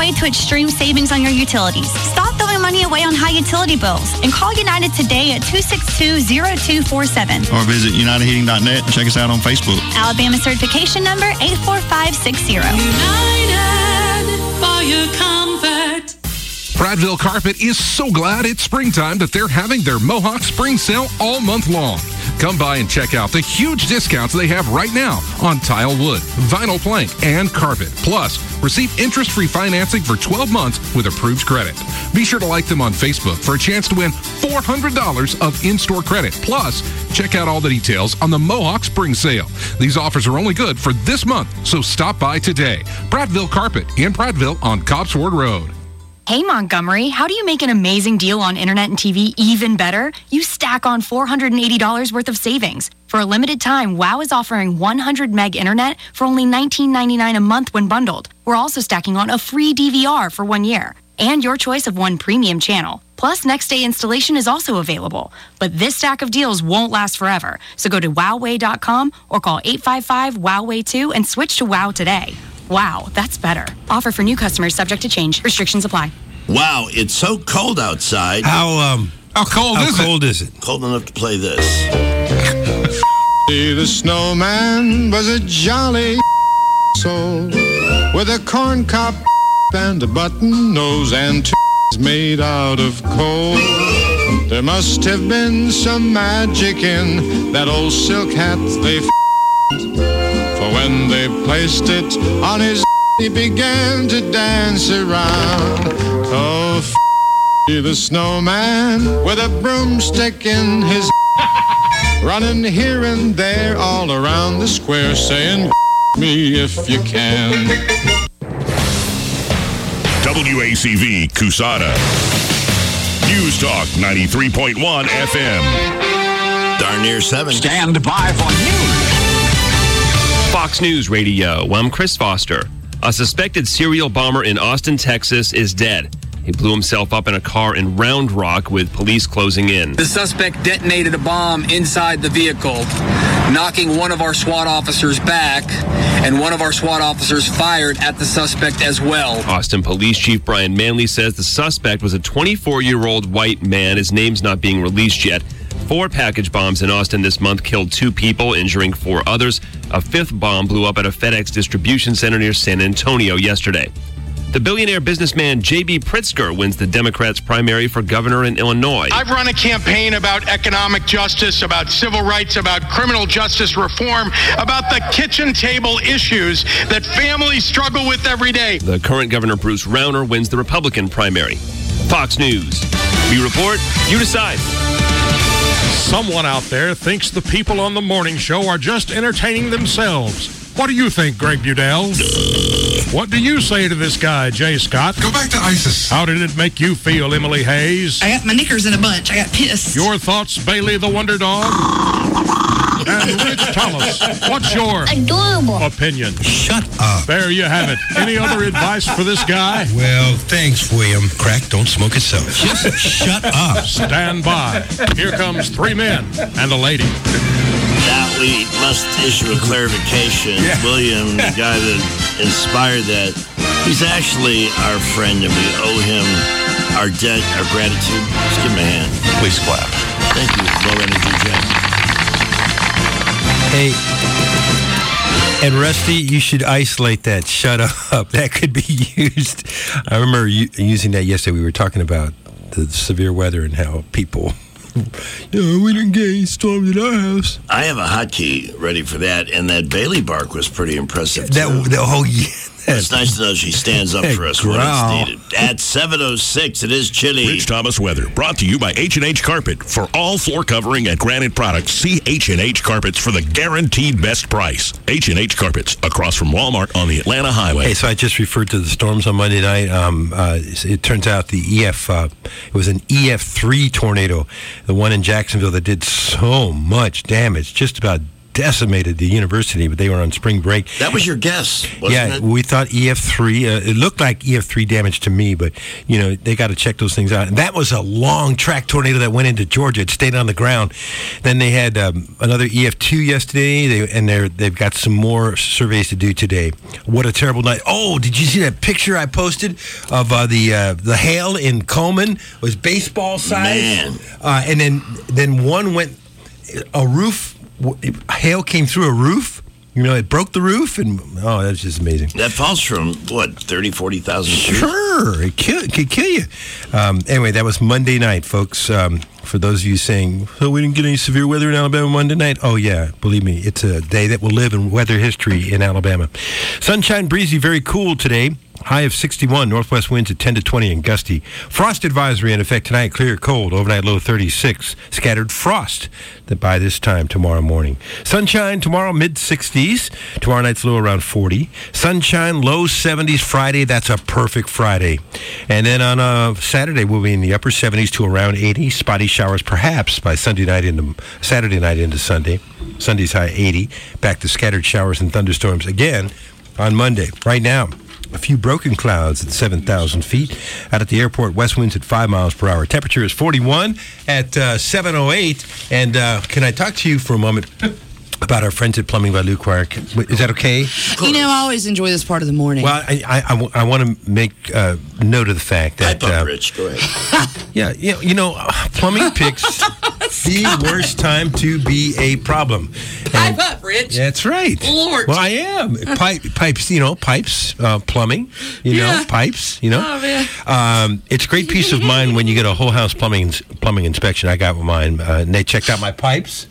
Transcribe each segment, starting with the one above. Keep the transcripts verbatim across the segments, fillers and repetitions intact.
way to extreme savings on your utilities. Stop throwing money away on high utility bills and call United today at two six two, zero two four seven. Or visit united heating dot net and check us out on Facebook. Alabama certification number eight four five six zero. United for your comfort. Prattville Carpet is so glad it's springtime that they're having their Mohawk Spring Sale all month long. Come by and check out the huge discounts they have right now on tile wood, vinyl plank, and carpet. Plus, receive interest-free financing for twelve months with approved credit. Be sure to like them on Facebook for a chance to win four hundred dollars of in-store credit. Plus, check out all the details on the Mohawk Spring Sale. These offers are only good for this month, so stop by today. Prattville Carpet in Prattville on Copsford Road. Hey, Montgomery, how do you make an amazing deal on internet and T V even better? You stack on four hundred eighty dollars worth of savings. For a limited time, WOW is offering one hundred meg internet for only nineteen ninety-nine a month when bundled. We're also stacking on a free D V R for one year and your choice of one premium channel. Plus, next day installation is also available. But this stack of deals won't last forever. So go to wow way dot com or call eight five five wow way two and switch to WOW today. Wow, that's better. Offer for new customers subject to change. Restrictions apply. Wow, it's so cold outside. How um how cold how is cold it? is it? Cold enough to play this. The snowman was a jolly soul with a corn cob and a button nose and two made out of coal. There must have been some magic in that old silk hat they f***ed. For when they placed it on his, he began to dance around. Oh, f*** the snowman with a broomstick in his, running here and there all around the square, saying, me if you can. W A C V Cusada. News Talk ninety-three point one F M. Darn near seven. Stand by for news. Fox News Radio. I'm Chris Foster. A suspected serial bomber in Austin, Texas is dead. He blew himself up in a car in Round Rock with police closing in. The suspect detonated a bomb inside the vehicle, knocking one of our SWAT officers back, and one of our SWAT officers fired at the suspect as well. Austin Police Chief Brian Manley says the suspect was a twenty-four-year-old white man. His name's not being released yet. Four package bombs in Austin this month killed two people, injuring four others. A fifth bomb blew up at a FedEx distribution center near San Antonio yesterday. The billionaire businessman J B Pritzker wins the Democrats' primary for governor in Illinois. I've run a campaign about economic justice, about civil rights, about criminal justice reform, about the kitchen table issues that families struggle with every day. The current governor, Bruce Rauner, wins the Republican primary. Fox News. We report, you decide. Someone out there thinks the people on the morning show are just entertaining themselves. What do you think, Greg Budell? What do you say to this guy, Jay Scott? Go back to ISIS. How did it make you feel, Emily Hayes? I got my knickers in a bunch. I got pissed. Your thoughts, Bailey the Wonder Dog? And Rich Thomas, what's your adorable opinion? Shut up. There you have it. Any other advice for this guy? Well, thanks, William. Crack don't smoke itself. Just shut up. Stand by. Here comes three men and a lady. Now we must issue a clarification. Yeah. William, the guy that inspired that, he's actually our friend, and we owe him our debt, our gratitude. Just give him a hand. Please clap. Thank you, Low Energy Jack. Hey, and Rusty, you should isolate that. Shut up. That could be used. I remember u- using that yesterday. We were talking about the severe weather and how people... You know, we didn't get any storms at our house. I have a hotkey ready for that, and that Bailey bark was pretty impressive, That, too. the whole yeah. It's nice to know she stands up for us when growl. it's needed. At seven oh six, it is chilly. Rich Thomas weather brought to you by H and H Carpet. For all floor covering and granite products, see H and H Carpets for the guaranteed best price. H and H Carpets, across from Walmart on the Atlanta Highway. Hey, so I just referred to the storms on Monday night. Um, uh, it turns out the E F, uh, it was an E F three tornado, the one in Jacksonville that did so much damage, just about decimated the university, but they were on spring break. That was your guess, wasn't yeah, it? we thought E F three. Uh, it looked like E F three damage to me, but, you know, they got to check those things out. And that was a long track tornado that went into Georgia. It stayed on the ground. Then they had um, another E F two yesterday, they, and they're, they've got some more surveys to do today. What a terrible night. Oh, did you see that picture I posted of uh, the uh, the hail in Coleman? It was baseball size. Man. Uh, and then, then one went, a roof, hail came through a roof. You know, it broke the roof, and oh, that's just amazing. That falls from, what, thirty, forty thousand feet? Sure, it, kill, it could kill you. Um, anyway, that was Monday night, folks. Um, for those of you saying, oh, we didn't get any severe weather in Alabama Monday night. Oh, yeah, believe me, it's a day that will live in weather history in Alabama. Sunshine, breezy, very cool today. High of sixty-one, northwest winds at ten to twenty and gusty. Frost advisory in effect tonight, clear cold, overnight low thirty-six. Scattered frost by this time tomorrow morning. Sunshine tomorrow, mid sixties. Tomorrow night's low around forty. Sunshine, low seventies Friday. That's a perfect Friday. And then on uh, Saturday, we'll be in the upper seventies to around eighty. Spotty showers perhaps by Sunday night into Saturday night into Sunday. Sunday's high eighty. Back to scattered showers and thunderstorms again on Monday. Right now, a few broken clouds at seven thousand feet. Out at the airport, west winds at five miles per hour. Temperature is forty-one at uh, seven oh eight. And uh, can I talk to you for a moment about our friends at Plumbing by Luke Wire? Is that okay? You know, I always enjoy this part of the morning. Well, I, I, I, w- I want to make uh, note of the fact that... Pipe up, uh, Rich. Go ahead. Yeah, you know, you know uh, plumbing picks the worst time to be a problem. Pipe up, Rich. That's right. Lord. Well, I am. Pipe, pipes, you know, pipes, uh, plumbing, you Yeah. know, pipes, you know. Oh, man. Um, it's great peace of mind when you get a whole house plumbing plumbing inspection. I got mine, uh, and they checked out my pipes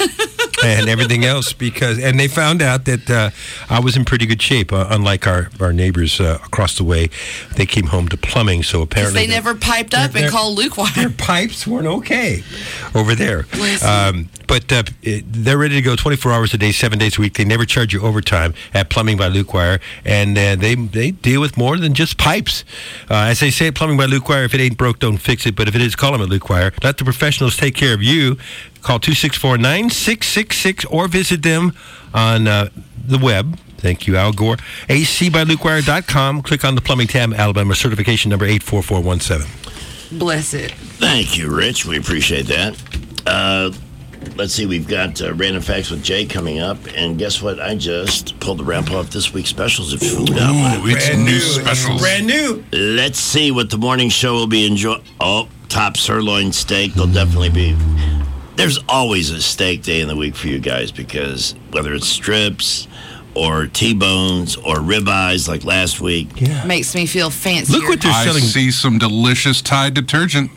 and everything else because, and they found out that uh, I was in pretty good shape, uh, unlike our, our neighbors uh, across the way. They came home to plumbing, so Because apparently... they never piped up they're- and called Luke Wire. Their pipes weren't okay over there. Listen. Um, but uh, it- they're ready to go twenty-four hours a day, seven days a week. They never charge you overtime at Plumbing by Luke Wire, and uh, they they deal with more than just pipes. Uh, as they say at Plumbing by Luke Wire, if it ain't broke, don't fix it. But if it is, call them at Luke Wire. Let the professionals take care of you. Call two six four, nine six six six or visit them on uh, the web. Thank you, Al Gore. A C by Luke Wire dot com. Click on the plumbing tab, Alabama certification number eight four four one seven. Bless it. Thank you, Rich. We appreciate that. Uh, let's see. We've got uh, Random Facts with Jay coming up. And guess what? I just pulled the ramp off this week's specials at Food Outlet. Ooh, it's new specials. Brand new. Let's see what the morning show will be enjoying. Oh, top sirloin steak. There'll definitely be. There's always a steak day in the week for you guys because whether it's strips or T-bones or ribeyes like last week. Yeah. Makes me feel fancy. Look what they're I selling. see some delicious Tide detergent.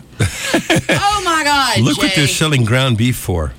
Oh, my God, Look Jay. what they're selling ground beef for.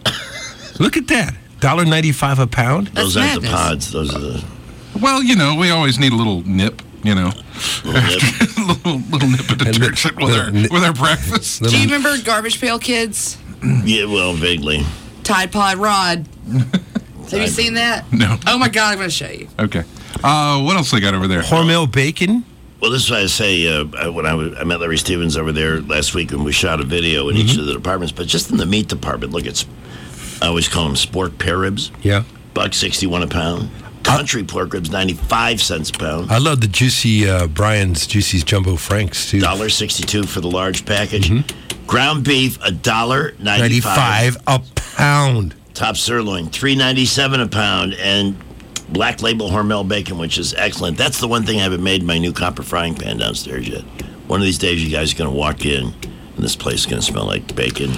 Look at that. one dollar ninety-five a pound. That's Those aren't the madness. pods. Those are the Well, you know, we always need a little nip, you know. little nip. little, little nip of detergent with our, with our breakfast. Do you remember Garbage Pail Kids? Yeah, well, vaguely. Tide Pod Rod. Have you seen that? No. Oh, my God, I'm going to show you. Okay. Uh, what else they got over there? Hormel bacon. Well, this is what I say. Uh, when I, was, I met Larry Stevens over there last week, and we shot a video in Mm-hmm. each of the departments. But just in the meat department, look, it's I always call them sport pear ribs. Yeah. Buck sixty-one a pound. Country pork ribs, ninety-five cents a pound. I love the juicy uh, Brian's Juicy's Jumbo Franks too. one dollar sixty-two for the large package. Mm-hmm. Ground beef, one dollar ninety-five. ninety-five a pound. Top sirloin, three ninety-seven a pound, and Black Label Hormel bacon, which is excellent. That's the one thing I haven't made in my new copper frying pan downstairs yet. One of these days, you guys are going to walk in, and this place is going to smell like bacon.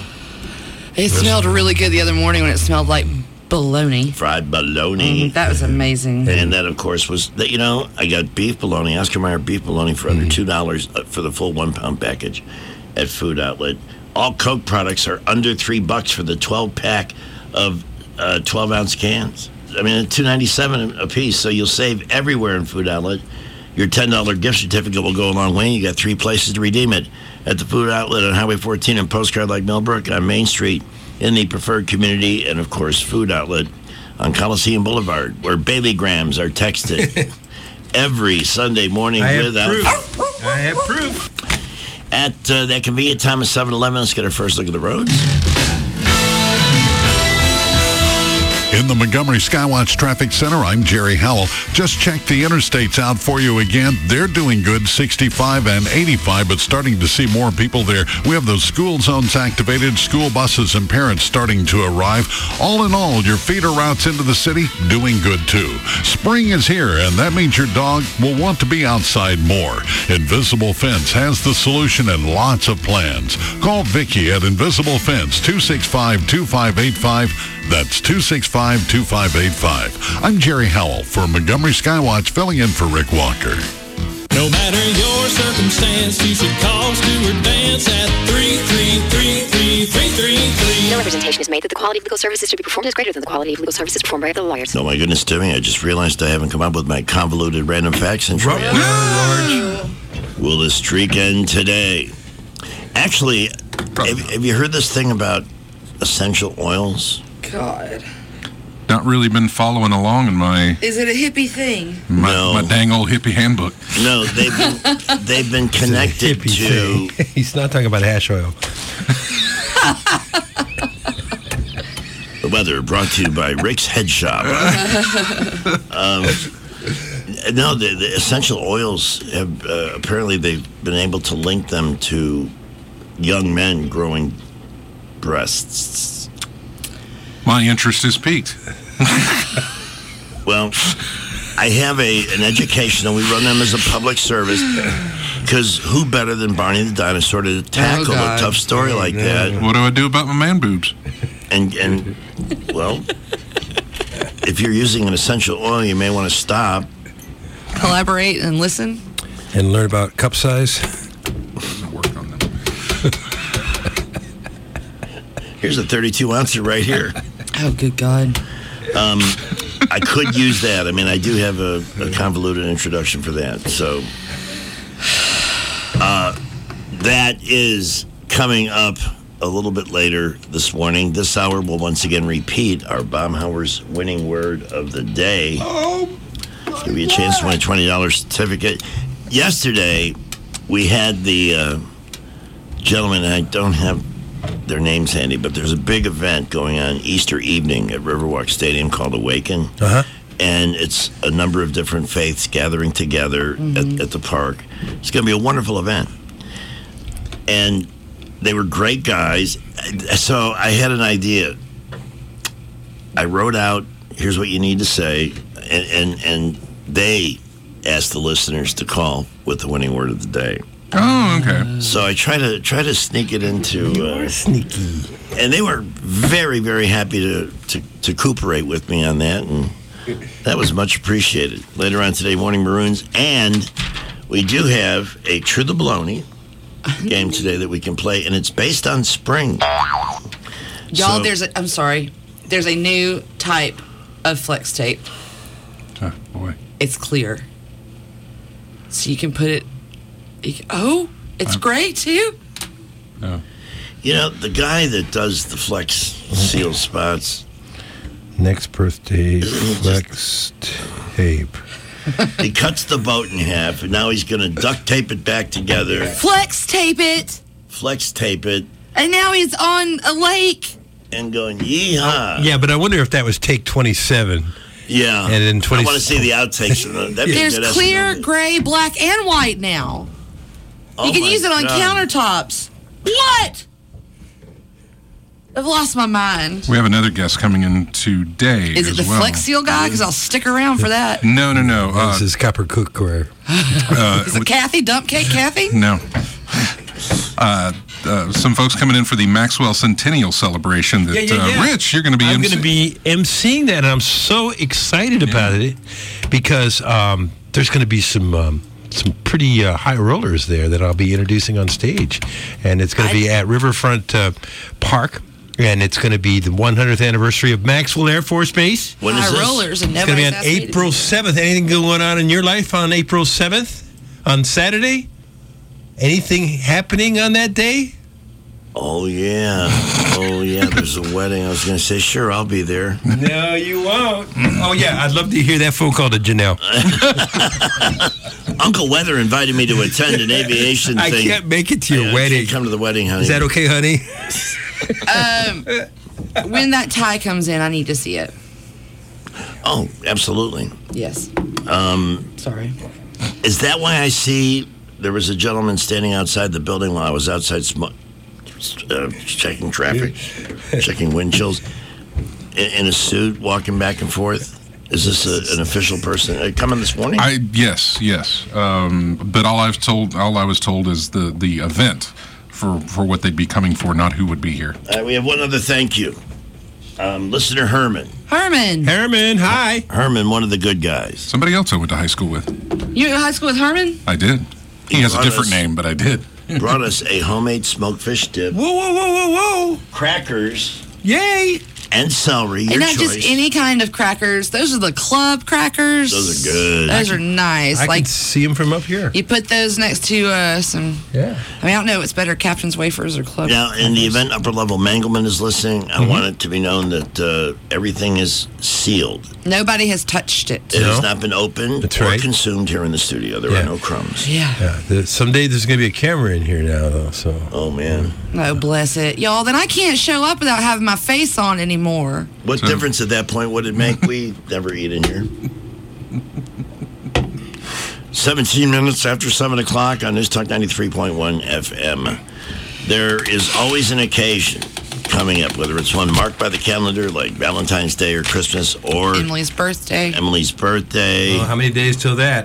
It smelled really good the other morning when it smelled like bologna. Fried bologna. Mm, that was amazing. And that, of course, was that. You know, I got beef bologna, Oscar Mayer beef bologna for under two dollars for the full one pound package at Food Outlet. All Coke products are under three bucks for the twelve pack of uh, twelve ounce cans. I mean, two ninety seven a piece. So you'll save everywhere in Food Outlet. Your ten dollar gift certificate will go a long way. You got three places to redeem it at the Food Outlet on Highway fourteen and Postcard Like Millbrook on Main Street in the preferred community, and of course Food Outlet on Coliseum Boulevard, where Bailey Grams are texted every Sunday morning. I have without proof. I have proof. At uh, that convenient time of seven eleven, let's get our first look at the roads. In the Montgomery Skywatch Traffic Center, I'm Jerry Howell. Just check the interstates out for you again. They're doing good, sixty-five and eighty-five, but starting to see more people there. We have those school zones activated, school buses and parents starting to arrive. All in all, your feeder routes into the city doing good too. Spring is here, and that means your dog will want to be outside more. Invisible Fence has the solution and lots of plans. Call Vicky at Invisible Fence, two six five, two five eight five. That's two six five, two five eight five. I'm Jerry Howell for Montgomery Skywatch, filling in for Rick Walker. No matter your circumstance, you should call Stuart Vance at three three three, three three three three. No representation is made that the quality of legal services to be performed is greater than the quality of legal services performed by other lawyers. Oh, my goodness, Timmy, I just realized I haven't come up with my convoluted random facts intro yet. Will the streak end today? Actually, have, have you heard this thing about essential oils? God. Not really been following along in my Is it a hippie thing? my, No. my dang old hippie handbook. No, they've been, they've been connected Hippie to... thing. He's not talking about hash oil. The weather brought to you by Rick's Head Shop. um, no, the, the essential oils have uh, apparently they've been able to link them to young men growing breasts. My interest is piqued. Well, I have a an education, and we run them as a public service. Because who better than Barney the dinosaur to tackle Oh, a tough story like that? What do I do about my man boobs? And and well, if you're using an essential oil, you may want to stop. Collaborate and listen. And learn about cup size. Here's a thirty-two ouncer right here. Oh, good God. Um, I could use that. I mean, I do have a, a convoluted introduction for that. So uh, that is coming up a little bit later this morning. This hour will once again repeat our Baumhauer's winning word of the day. Oh, Give you a chance to win a twenty dollars certificate. Yesterday, we had the uh, gentleman, I don't have their names handy, but there's a big event going on Easter evening at Riverwalk Stadium called Awaken. Uh-huh. And it's a number of different faiths gathering together Mm-hmm. at, at the park. It's going to be a wonderful event. And they were great guys. So I had an idea. I wrote out, here's what you need to say. And, and, and they asked the listeners to call with the winning word of the day. Oh, okay. So I try to try to sneak it into. Uh, sneaky. And they were very, very happy to, to, to cooperate with me on that, and that was much appreciated. Later on today, Morning Maroons, and we do have a True the Baloney game today that we can play, and it's based on spring. Y'all, So- there's a, I'm sorry, there's a new type of flex tape. Oh, boy. It's clear. So you can put it, you can, oh, it's great too. No. You know, the guy that does the Flex Seal spots, Next birthday flex tape. he cuts the boat in half, and now he's going to duct tape it back together, Flex tape it, flex tape it, and now he's on a lake. and going, yeehaw. Yeah, but I wonder if that was take twenty-seven. Yeah. And then I twenty. want to see the outtakes. Of the, that'd be a There's good clear, estimate. gray, black, and white now. Oh you can my use it on God. countertops. What? I've lost my mind. We have another guest coming in today. Is it as the well. Flex Seal guy? Because I'll stick around for that. No, no, no. Uh, This is copper cookware. uh, Is it Kathy? Dump cake Kathy? No. Uh, uh, some folks coming in for the Maxwell Centennial celebration. That Yeah, yeah, yeah. Uh, Rich, you're going to be. I'm M C- going to be emceeing that, and I'm so excited about it because um, there's going to be some um, some pretty uh, high rollers there that I'll be introducing on stage, and it's going to be at Riverfront uh, Park. And it's going to be the one hundredth anniversary of Maxwell Air Force Base. When is High this? rollers and It's never going to be on assassinated. April seventh. Anything going on in your life on April seventh? On Saturday? Anything happening on that day? Oh, yeah. Oh, yeah. There's a wedding. I was going to say, sure, I'll be there. No, you won't. Oh, yeah. I'd love to hear that phone call to Janelle. Uncle Weather invited me to attend an aviation I thing. can't make it to your I, I wedding. can't come to the wedding, honey. Is that okay, honey? Um, when that tie comes in, I need to see it. Oh, absolutely. Yes. Um, Sorry. Is that why I see there was a gentleman standing outside the building while I was outside sm- uh, checking traffic, checking wind chills, in, in a suit, walking back and forth? Is this a, an official person uh, coming this morning? I yes, yes. Um, but all I've told, all I was told is the the event for for what they'd be coming for, not who would be here. Uh, we have one other thank you. Um, listener Herman. Herman. Herman, hi. Herman, one of the good guys. Somebody else I went to high school with. You went to high school with Herman? I did. He, he has a different us, name, but I did. Brought us a homemade smoked fish dip. Whoa, whoa, whoa, whoa, whoa. Crackers. Yay. And celery, your And not choice. just any kind of crackers. Those are the club crackers. Those are good. Those are nice. I like can see them from up here. You put those next to uh, some. Yeah. I mean, I don't know what's better, Captain's Wafers or club. Now, in the event Upper Level Mangelman is listening, I Mm-hmm. want it to be known that uh, everything is sealed. Nobody has touched it. It has not been opened That's or right. consumed here in the studio. There Yeah. are no crumbs. Yeah. Yeah. there- Someday there's going to be a camera in here now, though. So. Oh, man. Oh, bless it. Y'all, then I can't show up without having my face on anymore. What difference at that point would it make? We never eat in here. seventeen minutes after seven o'clock on News Talk ninety-three point one F M. There is always an occasion coming up, whether it's one marked by the calendar like Valentine's Day or Christmas or Emily's birthday. Emily's birthday. Well, how many days till that?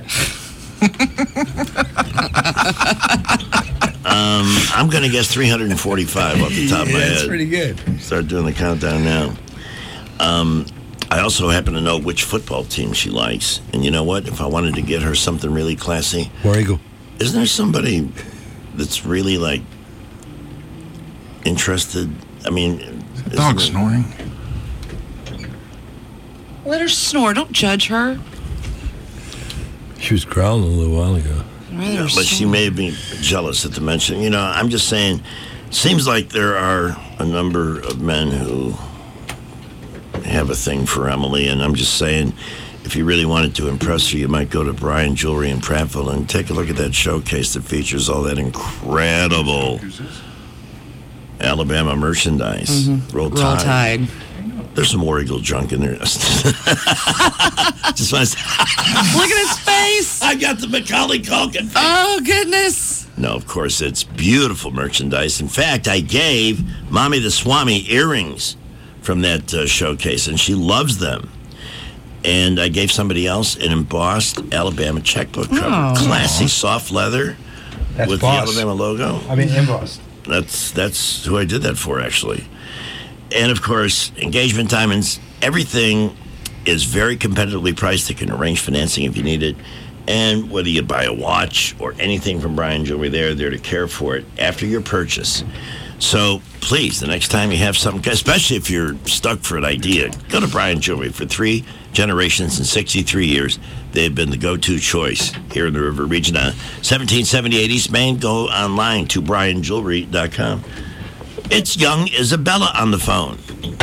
um, I'm going to guess three hundred forty-five off the top of my Yeah, head. that's pretty good. Start doing the countdown now. Um, I also happen to know which football team she likes. And you know what? If I wanted to get her something really classy, War Eagle. isn't there somebody that's really, like, interested? I mean... Dog snoring. Let her snore. Don't judge her. She was growling a little while ago. Yeah, but she may be jealous at the mention. You know, I'm just saying, seems like there are a number of men who have a thing for Emily, and I'm just saying, if you really wanted to impress her, you might go to Brian Jewelry in Prattville and take a look at that showcase that features all that incredible Alabama merchandise. Mm-hmm. Roll, Roll Tide. Tide. There's some War Eagle junk in there. Just want to Look at his face. I got the Macaulay Culkin face. Oh, goodness. No, of course, it's beautiful merchandise. In fact, I gave Mommy the Swami earrings from that uh, showcase, and she loves them. And I gave somebody else an embossed Alabama checkbook cover. Oh. Classy, soft leather That's with boss. the Alabama logo. I mean, embossed. That's, that's who I did that for, actually. And, of course, engagement diamonds, everything is very competitively priced. They can arrange financing if you need it. And whether you buy a watch or anything from Brian Jewelry, they're there to care for it after your purchase. So, please, the next time you have something, especially if you're stuck for an idea, go to Brian Jewelry. For three generations and sixty-three years, they've been the go-to choice here in the River Region. On seventeen seventy-eight East Main, go online to brian jewelry dot com. It's young Isabella on the phone.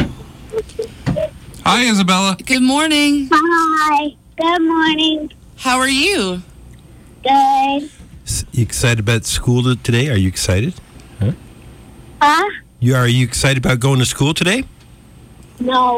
Hi, Isabella. Good morning. Hi. Good morning. How are you? Good. S- You excited about school t- today? Are you excited? Huh? Huh? You are you excited about going to school today? No.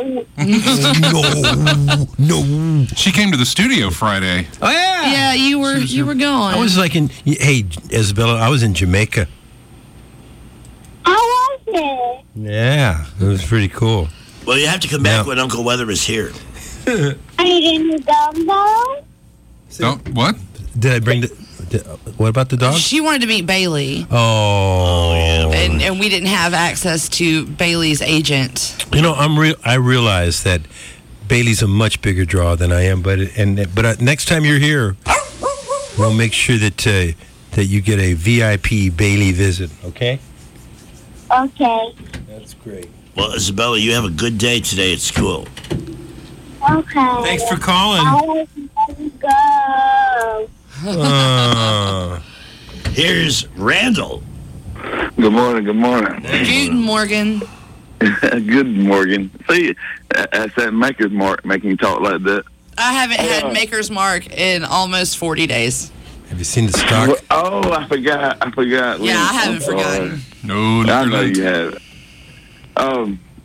no, no. She came to the studio Friday. Oh yeah. Yeah, you were you were gone. I was like in. Hey, Isabella, I was in Jamaica. How was it? Yeah, it was pretty cool. Well, you have to come back when Uncle Weather is here. Are you getting gumbo? Don't, what? Did I bring the? Did, what about the dog? She wanted to meet Bailey. Oh, yeah. And, and we didn't have access to Bailey's agent. You know, I'm real. I realize that Bailey's a much bigger draw than I am, but and but uh, next time you're here, we'll make sure that uh, that you get a V I P Bailey visit. Okay. Okay. That's great. Well, Isabella, you have a good day today at school. Okay. Thanks for calling. I go. Uh, Here's Randall. Good morning, good morning. Guten Morgan. Good Morgan. See, that's that maker's mark making you talk like that. I haven't had Maker's Mark in almost forty days. Have you seen the stock? Oh, I forgot. I forgot. Yeah, I haven't forgotten. No, I know you have. Um,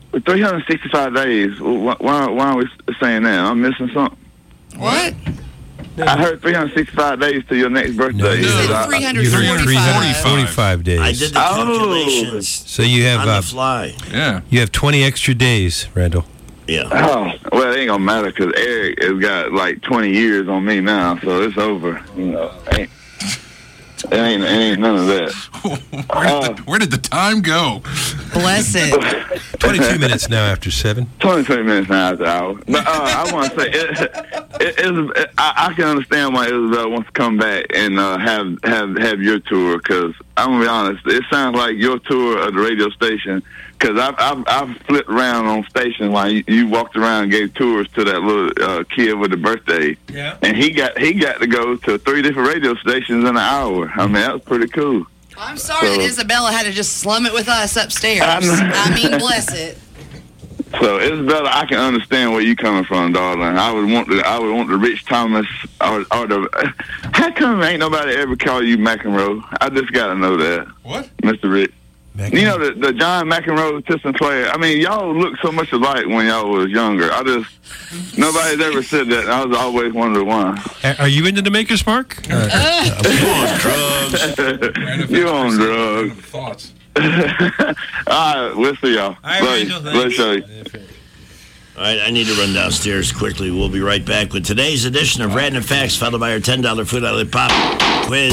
three hundred sixty-five days. Why, why, why are we saying that? I'm missing something. What? I heard three hundred sixty-five days to your next birthday. No. I- I- three hundred forty-five. forty-five days. I did the Oh. calculations So you have on the uh, fly. Yeah. you have twenty extra days, Randall. Yeah. Oh, well, it ain't gonna matter because Eric has got like twenty years on me now, so it's over. You know, ain't, it ain't, it ain't none of that. Where did, the, where did the time go? Bless it. twenty-two minutes now after seven. twenty-two minutes now after hour. But uh, I want to say, it, it, it, I, I can understand why Isabel wants to come back and uh, have have have your tour. Because I'm gonna be honest, it sounds like your tour of the radio station. Because I've, I've I've flipped around on stations while you, you walked around and gave tours to that little uh, kid with the birthday. Yeah. And he got he got to go to three different radio stations in an hour. I mean, that was pretty cool. I'm sorry So- that Isabella had to just slum it with us upstairs. I know. I mean, bless it. So Isabella, I can understand where you coming from, darling. I would want the I would want the Rich Thomas or, or the. How come ain't nobody ever call you McEnroe? I just got to know that. What? Mister Rich. You know the, the John McEnroe, Tis Sinclair. I mean, y'all look so much alike when y'all was younger. I just nobody's ever said that. And I was always wondered why. A- Are you into the Maker's Mark? Uh, You on drugs? You on drugs? Thoughts? All right, we'll see y'all. All right, Love Randall, you. thanks. Let's show you. All right, I need to run downstairs quickly. We'll be right back with today's edition of Random Facts, followed by our ten dollar Food Outlet Pop Quiz.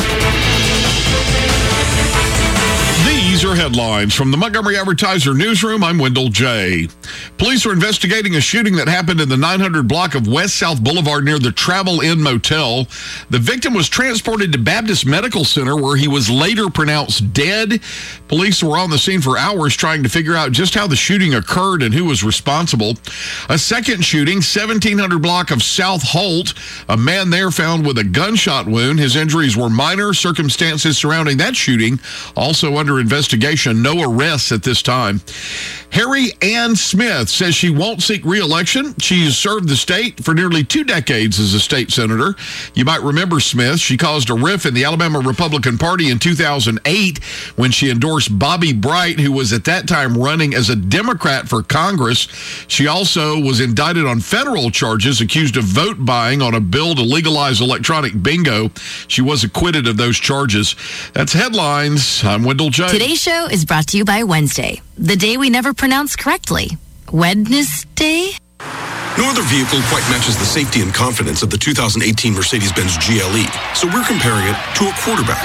These are headlines from the Montgomery Advertiser newsroom. I'm Wendell J. Police are investigating a shooting that happened in the nine hundred block of West South Boulevard near the Travel Inn Motel. The victim was transported to Baptist Medical Center where he was later pronounced dead. Police were on the scene for hours trying to figure out just how the shooting occurred and who was responsible. A second shooting, seventeen hundred block of South Holt. A man there found with a gunshot wound. His injuries were minor. Circumstances surrounding that shooting also under investigation. No arrests at this time. Harry Ann Smith says she won't seek re-election. She's served the state for nearly two decades as a state senator. You might remember Smith. She caused a rift in the Alabama Republican Party in two thousand eight when she endorsed Bobby Bright, who was at that time running as a Democrat for Congress. She also was indicted on federal charges, accused of vote buying on a bill to legalize electronic bingo. She was acquitted of those charges. That's headlines. I'm Wendell J. Today's show is brought to you by Wednesday, the day we never pronounce correctly. Wednesday? No other vehicle quite matches the safety and confidence of the two thousand eighteen Mercedes-Benz G L E, so we're comparing it to a quarterback.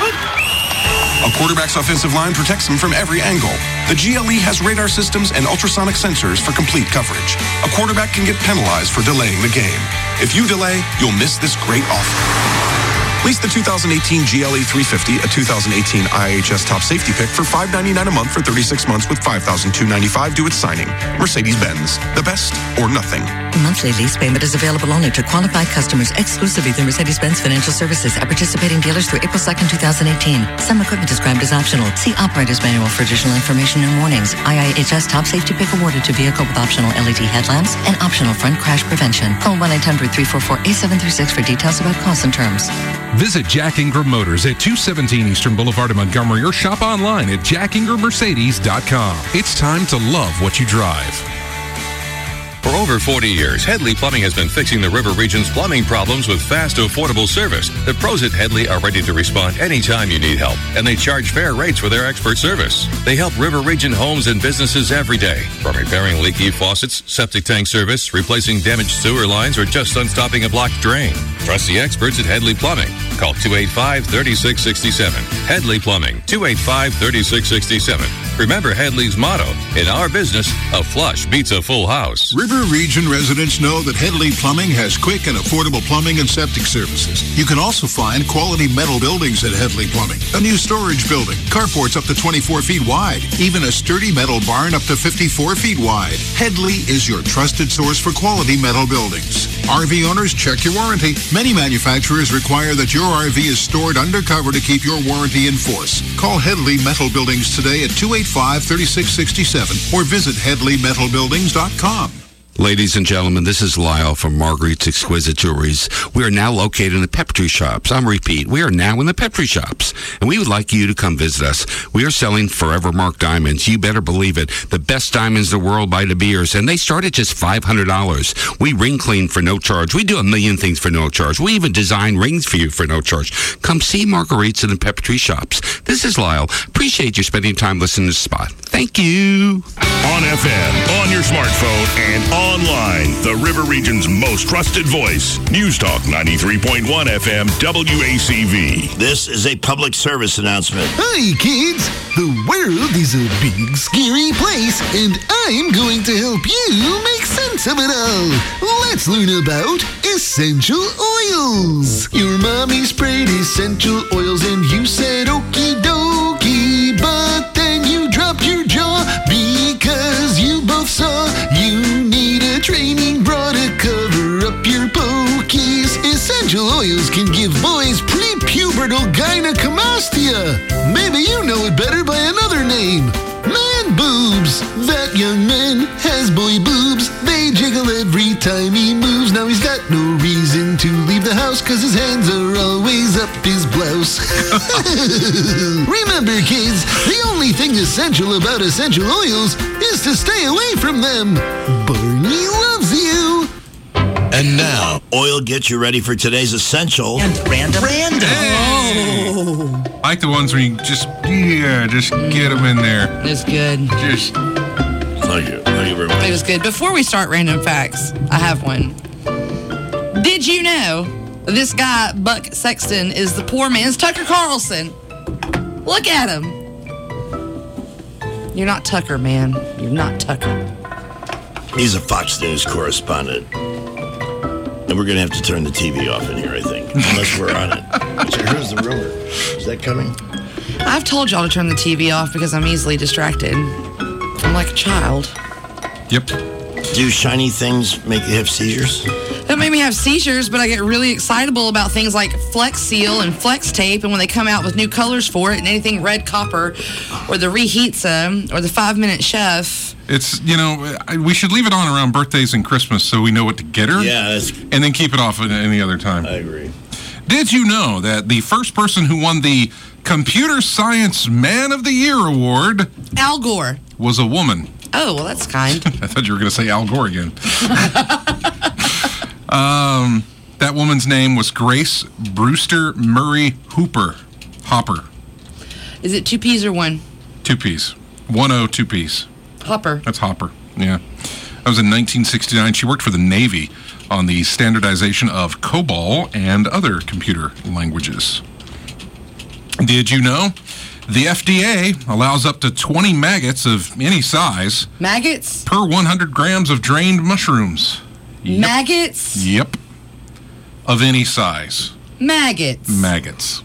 A quarterback's offensive line protects him from every angle. The G L E has radar systems and ultrasonic sensors for complete coverage. A quarterback can get penalized for delaying the game. If you delay, you'll miss this great offer. Lease the two thousand eighteen G L E three fifty, a two thousand eighteen I H S Top Safety Pick for five hundred ninety-nine dollars a month for thirty-six months with five thousand two hundred ninety-five dollars due at signing. Mercedes-Benz, the best or nothing. Monthly lease payment is available only to qualified customers exclusively through Mercedes-Benz Financial Services at participating dealers through April second, two thousand eighteen. Some equipment described as optional. See Operator's Manual for additional information and warnings. I H S Top Safety Pick awarded to vehicle with optional L E D headlamps and optional front crash prevention. Call one eight hundred, three four four, eight seven three six for details about costs and terms. Visit Jack Ingram Motors at two seventeen Eastern Boulevard in Montgomery or shop online at jack ingram mercedes dot com. It's time to love what you drive. For over forty years, Headley Plumbing has been fixing the River Region's plumbing problems with fast, affordable service. The pros at Headley are ready to respond anytime you need help, and they charge fair rates for their expert service. They help River Region homes and businesses every day, from repairing leaky faucets, septic tank service, replacing damaged sewer lines, or just unstopping a blocked drain. Trust the experts at Headley Plumbing. Call two eight five, three six six seven. Headley Plumbing, two eight five, three six six seven. Remember Headley's motto, in our business, a flush beats a full house. River Region residents know that Headley Plumbing has quick and affordable plumbing and septic services. You can also find quality metal buildings at Headley Plumbing. A new storage building, carports up to twenty-four feet wide, even a sturdy metal barn up to fifty-four feet wide. Headley is your trusted source for quality metal buildings. R V owners, check your warranty. Many manufacturers require that your R V is stored undercover to keep your warranty in force. Call Headley Metal Buildings today at two eight five, three six six seven or visit headley metal buildings dot com. Ladies and gentlemen, this is Lyle from Marguerite's Exquisite Jewelries. We are now located in the Peppery Shops. I'm repeat, we are now in the Peppery Shops, and we would like you to come visit us. We are selling Forever Mark diamonds. You better believe it. The best diamonds in the world by De Beers, and they start at just five hundred dollars. We ring clean for no charge. We do a million things for no charge. We even design rings for you for no charge. Come see Marguerite's in the Peppery Shops. This is Lyle. Appreciate you spending time listening to the spot. Thank you. On F M, on your smartphone, and online, the River Region's most trusted voice. News Talk ninety-three point one F M W A C V. This is a public service announcement. Hi, kids. The world is a big, scary place, and I'm going to help you make sense of it all. Let's learn about essential oils. Your mommy sprayed essential oils, and you said okie dokie, but then you dropped your jaw because you both saw you need a training bra to cover up your pokies. Essential oils can give boys pre-pubertal gynecomastia. Maybe you know it better by another name. Man boobs. That young man has boy boobs. They jiggle every time he moves. Now he's got no reason to leave the house because his hands are always up his blouse. Remember, kids, the only thing essential about essential oils is to stay away from them. Barney loves you. And now, oil gets you ready for today's essential. And random. Random. Oh. I like the ones where you just, yeah, just get them in there. It's good. Just. Thank you. Thank you very much. It was good. Before we start random facts, I have one. Did you know this guy, Buck Sexton, is the poor man's Tucker Carlson? Look at him. You're not Tucker, man. You're not Tucker. He's a Fox News correspondent. And we're going to have to turn the T V off in here, I think. Unless we're on it. So here's the rumor. Is that coming? I've told y'all to turn the T V off because I'm easily distracted. I'm like a child. Yep. Do shiny things make you have seizures? That made me have seizures, but I get really excitable about things like Flex Seal and Flex Tape, and when they come out with new colors for it, and anything red copper, or the Reheatsa, or the Five Minute Chef. It's, you know, we should leave it on around birthdays and Christmas so we know what to get her. Yeah. That's... And then keep it off at any other time. I agree. Did you know that the first person who won the Computer Science Man of the Year award, Al Gore, was a woman? Oh, well, that's kind. I thought you were going to say Al Gore again. um, that woman's name was Grace Brewster Murray Hooper. Hopper. Is it two P's or one? Two P's. One O, two P's. Hopper. That's Hopper, yeah. That was in nineteen sixty-nine. She worked for the Navy on the standardization of COBOL and other computer languages. Did you know the F D A allows up to twenty maggots of any size Maggots? per one hundred grams of drained mushrooms? Yep. Maggots? Yep. Of any size. Maggots. Maggots.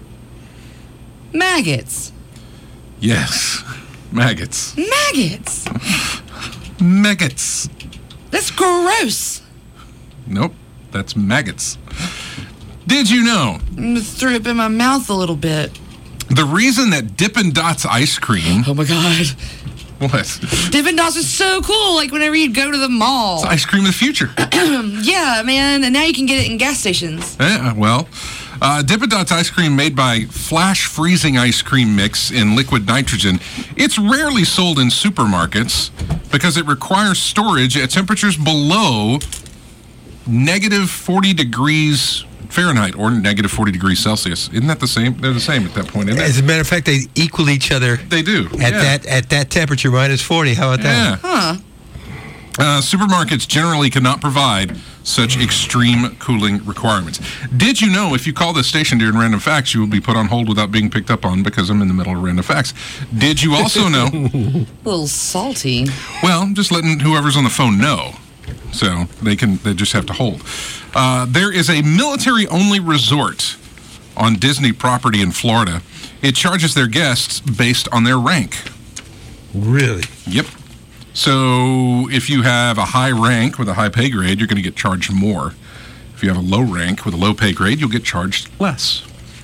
Maggots. Yes. Maggots. Maggots. Maggots. That's gross. Nope. That's maggots. Did you know? I threw up in my mouth a little bit. The reason that Dippin' Dots ice cream... Oh, my God. What? Dippin' Dots is so cool, like whenever you go to the mall. It's ice cream of the future. Yeah, man, and now you can get it in gas stations. Yeah, well, uh, Dippin' Dots ice cream made by Flash Freezing Ice Cream Mix in liquid nitrogen. It's rarely sold in supermarkets because it requires storage at temperatures below negative forty degrees Fahrenheit or negative forty degrees Celsius. Isn't that the same? They're the same at that point, isn't it? As a matter of fact, they equal each other. They do. At yeah. that at that temperature, minus forty. How about yeah. that? Huh. Uh, supermarkets generally cannot provide such extreme cooling requirements. Did you know if you call this station during Random Facts, you will be put on hold without being picked up on because I'm in the middle of Random Facts? Did you also know... A little salty. Well, I'm just letting whoever's on the phone know. So they can they just have to hold. Uh, there is a military-only resort on Disney property in Florida. It charges their guests based on their rank. Really? Yep. So if you have a high rank with a high pay grade, you're going to get charged more. If you have a low rank with a low pay grade, you'll get charged less.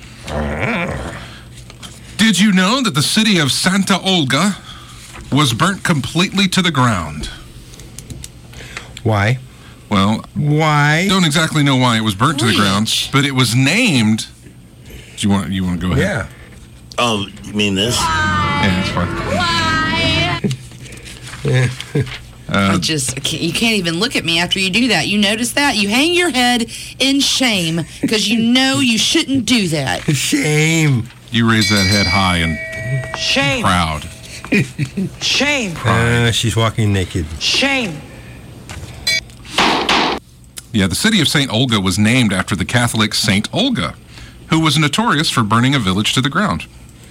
Did you know that the city of Santa Olga was burnt completely to the ground? Why? Well, why? Don't exactly know why it was burnt to the ground, but it was named. Do you want you want to go ahead? Yeah. Oh, you mean this? Yeah, it's fine. I just, I can't, you can't even look at me after you do that. You notice that? You hang your head in shame because you know you shouldn't do that. Shame. You raise that head high and Shame. proud. Shame. Uh, she's walking naked. Shame. Yeah, the city of Saint Olga was named after the Catholic Saint Olga, who was notorious for burning a village to the ground.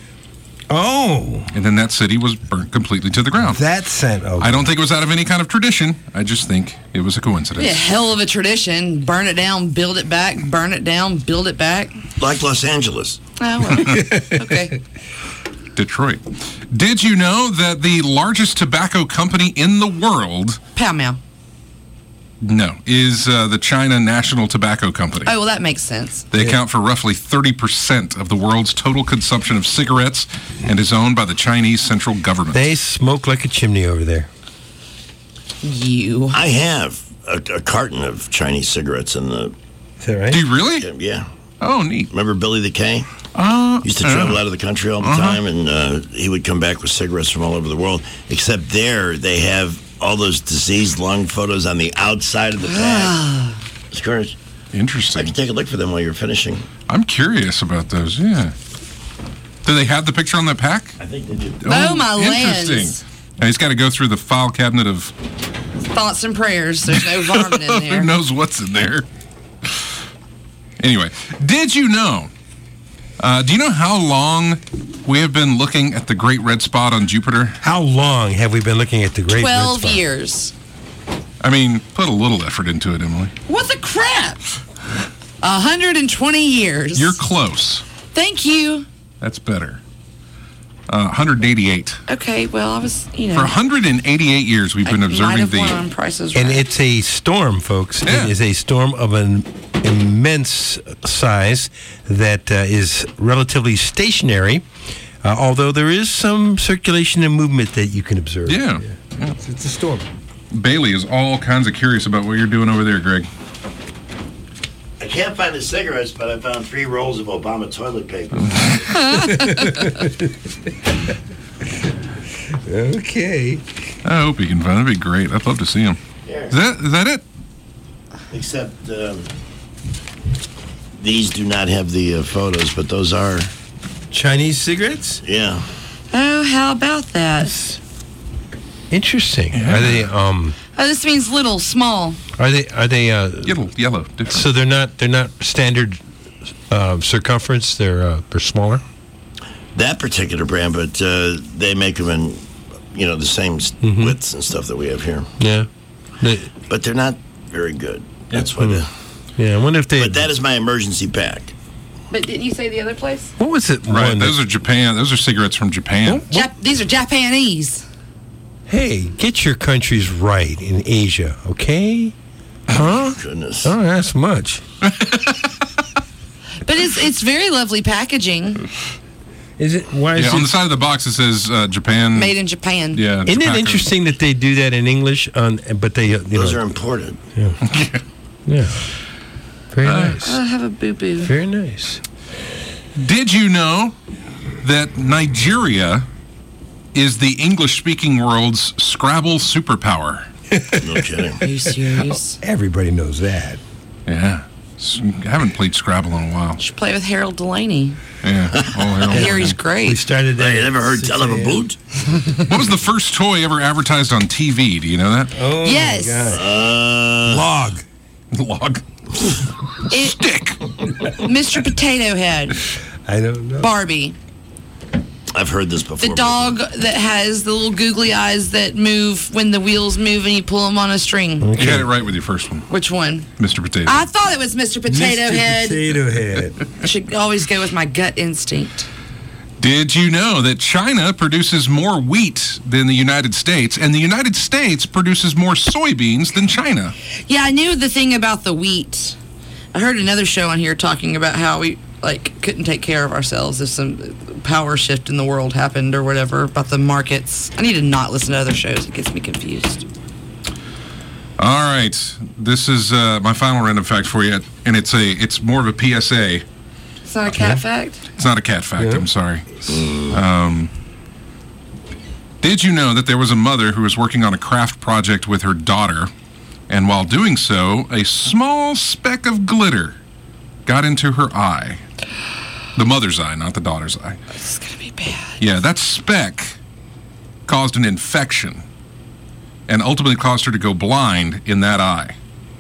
Oh. And then that city was burnt completely to the ground. That's Saint Olga. I don't think it was out of any kind of tradition. I just think it was a coincidence. Be a hell of a tradition. Burn it down, build it back, burn it down, build it back. Like Los Angeles. Oh, well. Okay. Detroit. Did you know that the largest tobacco company in the world... Pow meow. No, is uh, the China National Tobacco Company. Oh, well, that makes sense. They account for roughly thirty percent of the world's total consumption of cigarettes and is owned by the Chinese central government. They smoke like a chimney over there. You. I have a, a carton of Chinese cigarettes in the... Is that right? Do you really? Yeah. Oh, neat. Remember Billy the K? Uh, Used to travel out of the country all the uh-huh. time, and uh, he would come back with cigarettes from all over the world. Except there, they have all those diseased lung photos on the outside of the pack. It's current. Interesting. I can take a look for them while you're finishing. I'm curious about those, yeah. Do they have the picture on that pack? I think they do. Oh, my interesting. lands. Now, he's got to go through the file cabinet of... Thoughts and prayers. There's no varmint in there. Who knows what's in there? Anyway, did you know... Uh, do you know how long we have been looking at the Great Red Spot on Jupiter? How long have we been looking at the Great Red Twelve Spot? years. I mean, put a little effort into it, Emily. What the crap? one hundred twenty years. You're close. Thank you. That's better. Uh, one hundred eighty-eight. Okay, well, I was, you know. For one hundred eighty-eight years, we've been I observing might have the... won on Prices And Right. it's a storm, folks. Yeah. It is a storm of an immense size that uh, is relatively stationary, uh, although there is some circulation and movement that you can observe. Yeah. yeah. It's, it's a storm. Bailey is all kinds of curious about what you're doing over there, Greg. I can't find the cigarettes, but I found three rolls of Obama toilet paper. Okay. I hope you can find it. That'd be great. I'd love to see him. Here. Is that, is that it? Except um, these do not have the uh, photos, but those are... Chinese cigarettes? Yeah. Oh, how about that? Interesting. Are they um Oh, this means little, small. are they are they uh Yellow, yellow. Different. so they're not they're not standard uh, circumference, they're uh, they're smaller? That particular brand, but uh, they make them in, you know, the same s Mm-hmm. widths and stuff that we have here. Yeah. They, But they're not very good. That's what. Uh, yeah, I wonder if they but that is my emergency pack. But didn't you say the other place? What was it? Right, one those that- are Japan. Those are cigarettes from Japan. Jap- these are Japanese. Hey, get your countries right in Asia, okay? Huh? Goodness. Oh, that's much. But it's it's very lovely packaging. Is it? Why is Yeah, it? on the side of the box it says uh, Japan. Made in Japan. Yeah. Isn't it tobacco. interesting that they do that in English? On, but they, uh, you Those know, are imported. Yeah. yeah. Very Uh, nice. I have a boo boo. Very nice. Did you know that Nigeria is the English-speaking world's Scrabble superpower? No kidding. Are you serious? Everybody knows that. Yeah. S- I haven't played Scrabble in a while. Should play with Harold Delaney. Yeah. Oh, hell. I hear he's We great. started that. Hey, you never heard at tell of a six a m. boot? What was the first toy ever advertised on T V? Do you know that? Oh, Yes. my God. Uh, Log. Log. It, Stick. Mister Potato Head. I don't know. Barbie. I've heard this before. The dog that has the little googly eyes that move when the wheels move and you pull them on a string. You got it right with your first one, Which one? Mister Potato. I thought it was Mister Potato Mister Head. Potato Head. I should always go with my gut instinct. Did you know that China produces more wheat than the United States, and the United States produces more soybeans than China? Yeah, I knew the thing about the wheat. I heard another show on here talking about how we like couldn't take care of ourselves if some power shift in the world happened or whatever about the markets. I need to not listen to other shows. It gets me confused. All right, this is uh, my final random fact for you, and it's a it's more of a P S A. It's not a cat fact? It's not a cat fact. Yeah. I'm sorry. Um, did you know that there was a mother who was working on a craft project with her daughter, and while doing so, a small speck of glitter got into her eye? The mother's eye, not the daughter's eye. This is gonna be bad. Yeah, that speck caused an infection and ultimately caused her to go blind in that eye.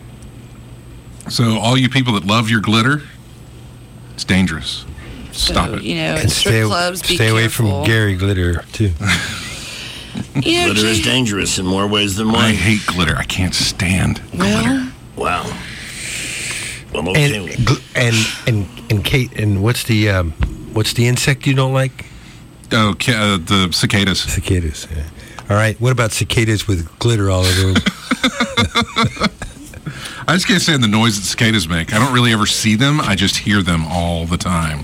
So all you people that love your glitter, it's dangerous. Stop So, it. you know, And strip stay, clubs, be stay away careful. from Gary Glitter, too. You know, Glitter is Jay- dangerous in more ways than one. I hate glitter. I can't stand Well, glitter. Wow. Well, okay. And, gl- and and and Kate, and what's the um, what's the insect you don't like? Oh, ca- uh, the cicadas. Cicadas. Yeah. All right. What about cicadas with glitter all over them? I just can't stand the noise that cicadas make. I don't really ever see them. I just hear them all the time.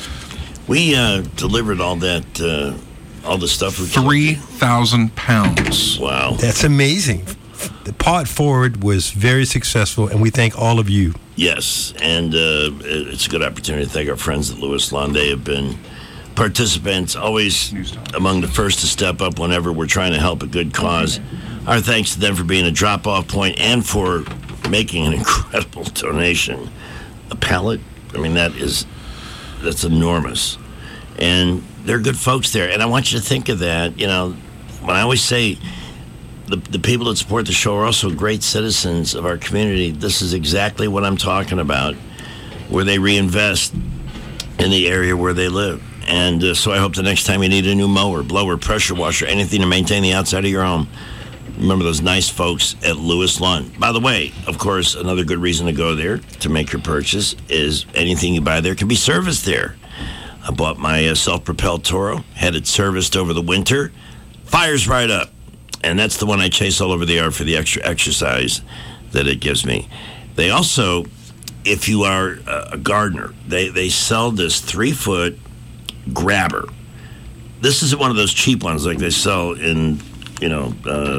We uh, delivered all that, uh, all the stuff we Three thousand pounds. Wow. That's amazing. The Paw It Forward was very successful, and we thank all of you. Yes, and uh, it- it's a good opportunity to thank our friends at Lewis Lawn. They have been participants, always among the first to step up whenever we're trying to help a good cause. Our thanks to them for being a drop-off point and for making an incredible donation. A pallet, I mean, that is, that's enormous. And they're good folks there. And I want you to think of that, you know, when I always say the, the people that support the show are also great citizens of our community, this is exactly what I'm talking about, where they reinvest in the area where they live. And uh, so I hope the next time you need a new mower, blower, pressure washer, anything to maintain the outside of your home, remember those nice folks at Lewis Lawn. By the way, of course, another good reason to go there to make your purchase is anything you buy there can be serviced there. I bought my uh, self-propelled Toro, had it serviced over the winter, fires right up. And that's the one I chase all over the yard for the extra exercise that it gives me. They also, if you are a gardener, they, they sell this three-foot grabber. This isn't one of those cheap ones like they sell in, you know, uh,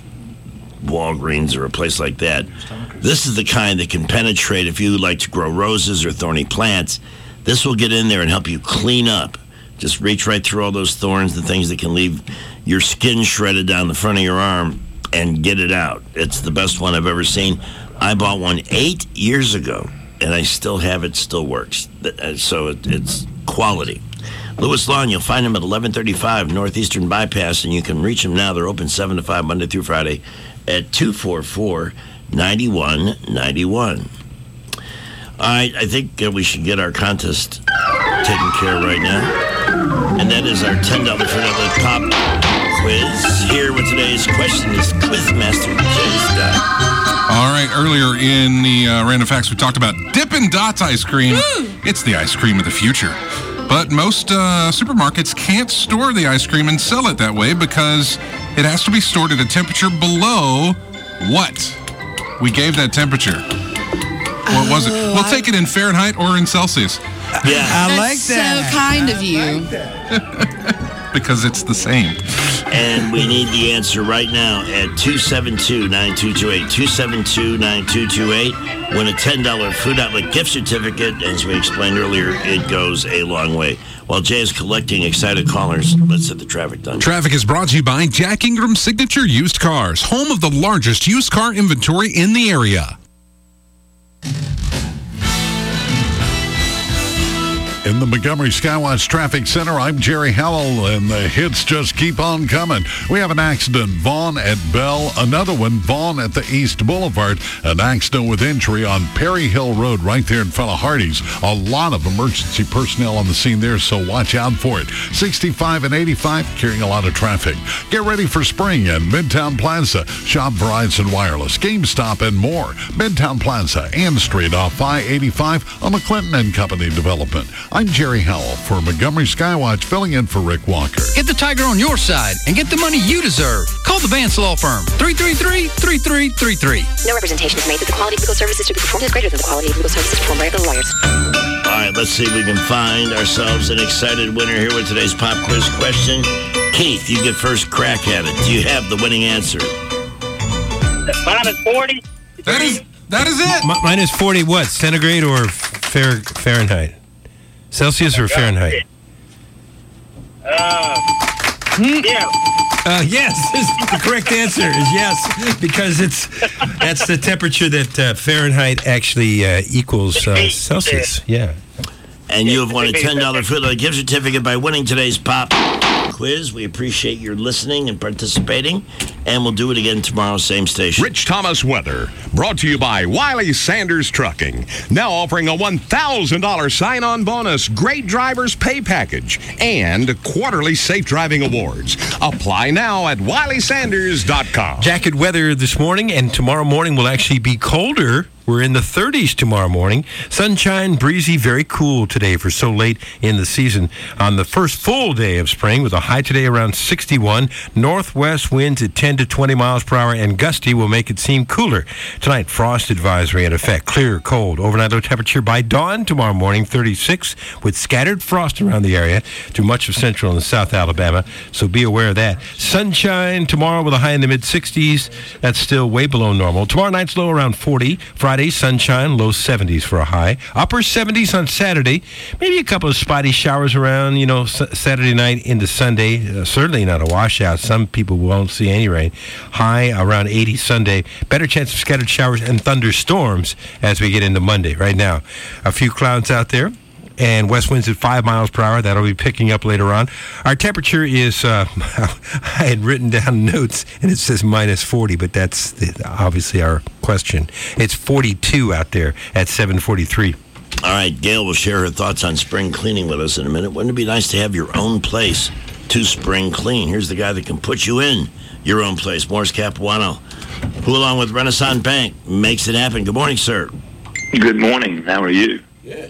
Walgreens or a place like that. This is the kind that can penetrate if you like to grow roses or thorny plants. This will get in there and help you clean up. Just reach right through all those thorns, the things that can leave your skin shredded down the front of your arm, and get it out. It's the best one I've ever seen. I bought one eight years ago, and I still have it, still works. So it, it's quality. Lewis Lawn, you'll find them at eleven thirty-five Northeastern Bypass, and you can reach them now. They're open seven to five Monday through Friday at two four four, nine one nine one. All right, I think uh, we should get our contest taken care of right now. And that is our ten dollars for another pop quiz. Here with today's question is Quizmaster Jay Scott. All right, earlier in the uh, Random Facts, we talked about Dippin' Dots ice cream. It's the ice cream of the future. But most uh, supermarkets can't store the ice cream and sell it that way because it has to be stored at a temperature below what? We gave that temperature. What was it? Oh, We'll I- take it in Fahrenheit or in Celsius. Yeah. I like That's that. so kind of you. Because it's the same. And we need the answer right now at two seven two, nine two two eight. two seven two, nine two two eight. Win a ten dollars Food Outlet gift certificate. As we explained earlier, it goes a long way. While Jay is collecting excited callers, let's hit the traffic done. Traffic is brought to you by Jack Ingram Signature Used Cars, home of the largest used car inventory in the area. In the Montgomery Skywatch Traffic Center, I'm Jerry Howell, and the hits just keep on coming. We have an accident, Vaughn at Bell. Another one, Vaughn at the East Boulevard. An accident with injury on Perry Hill Road right there in front of Hardee's. A lot of emergency personnel on the scene there, so watch out for it. sixty-five and eighty-five, carrying a lot of traffic. Get ready for spring at Midtown Plaza. Shop Verizon Wireless, GameStop, and more. Midtown Plaza and Street off I eighty-five on the Clinton and Company development. I'm Jerry Howell for Montgomery Skywatch, filling in for Rick Walker. Get the Tiger on your side and get the money you deserve. Call the Vance Law Firm, three three three, three three three three. No representation is made that the quality of legal services to be performed is greater than the quality of legal services performed by other lawyers. All right, let's see if we can find ourselves an excited winner here with today's pop quiz question. Keith, you get first crack at it. Do you have the winning answer? Minus forty. That is that is it. M- minus forty what? Centigrade or fair, Fahrenheit? Celsius or Fahrenheit? Uh, yeah. Uh, yes, the correct answer is yes, because it's that's the temperature that uh, Fahrenheit actually uh, equals uh, Celsius. Yeah. And you have won a ten dollars Food Light gift certificate by winning today's pop quiz. We appreciate your listening and participating, and we'll do it again tomorrow, same station. Rich Thomas weather, brought to you by Wiley Sanders Trucking. Now offering a one thousand dollars sign-on bonus, great drivers pay package, and quarterly safe driving awards. Apply now at wiley sanders dot com. Jacket weather this morning, and tomorrow morning will actually be colder. We're in the thirties tomorrow morning. Sunshine, breezy, very cool today for so late in the season. On the first full day of spring, with a high today around sixty-one. Northwest winds at ten to twenty miles per hour, and gusty will make it seem cooler. Tonight, frost advisory in effect. Clear, cold. Overnight low temperature by dawn tomorrow morning, thirty-six, with scattered frost around the area through much of central and south Alabama. So be aware of that. Sunshine tomorrow with a high in the mid-sixties. That's still way below normal. Tomorrow night's low around forty. Friday, sunshine, low seventies for a high. Upper seventies on Saturday. Maybe a couple of spotty showers around, you know, s- Saturday night into Sunday. Uh, certainly not a washout. Some people won't see any rain. High around eighty Sunday. Better chance of scattered showers and thunderstorms as we get into Monday. Right now, a few clouds out there. And west winds at five miles per hour. That'll be picking up later on. Our temperature is, uh, I had written down notes, and it says minus forty, but that's the, obviously our question. It's forty-two out there at seven forty-three. All right, Gail will share her thoughts on spring cleaning with us in a minute. Wouldn't it be nice to have your own place to spring clean? Here's the guy that can put you in your own place, Morris Capuano, who, along with Renaissance Bank, makes it happen. Good morning, sir. Good morning. How are you? Good.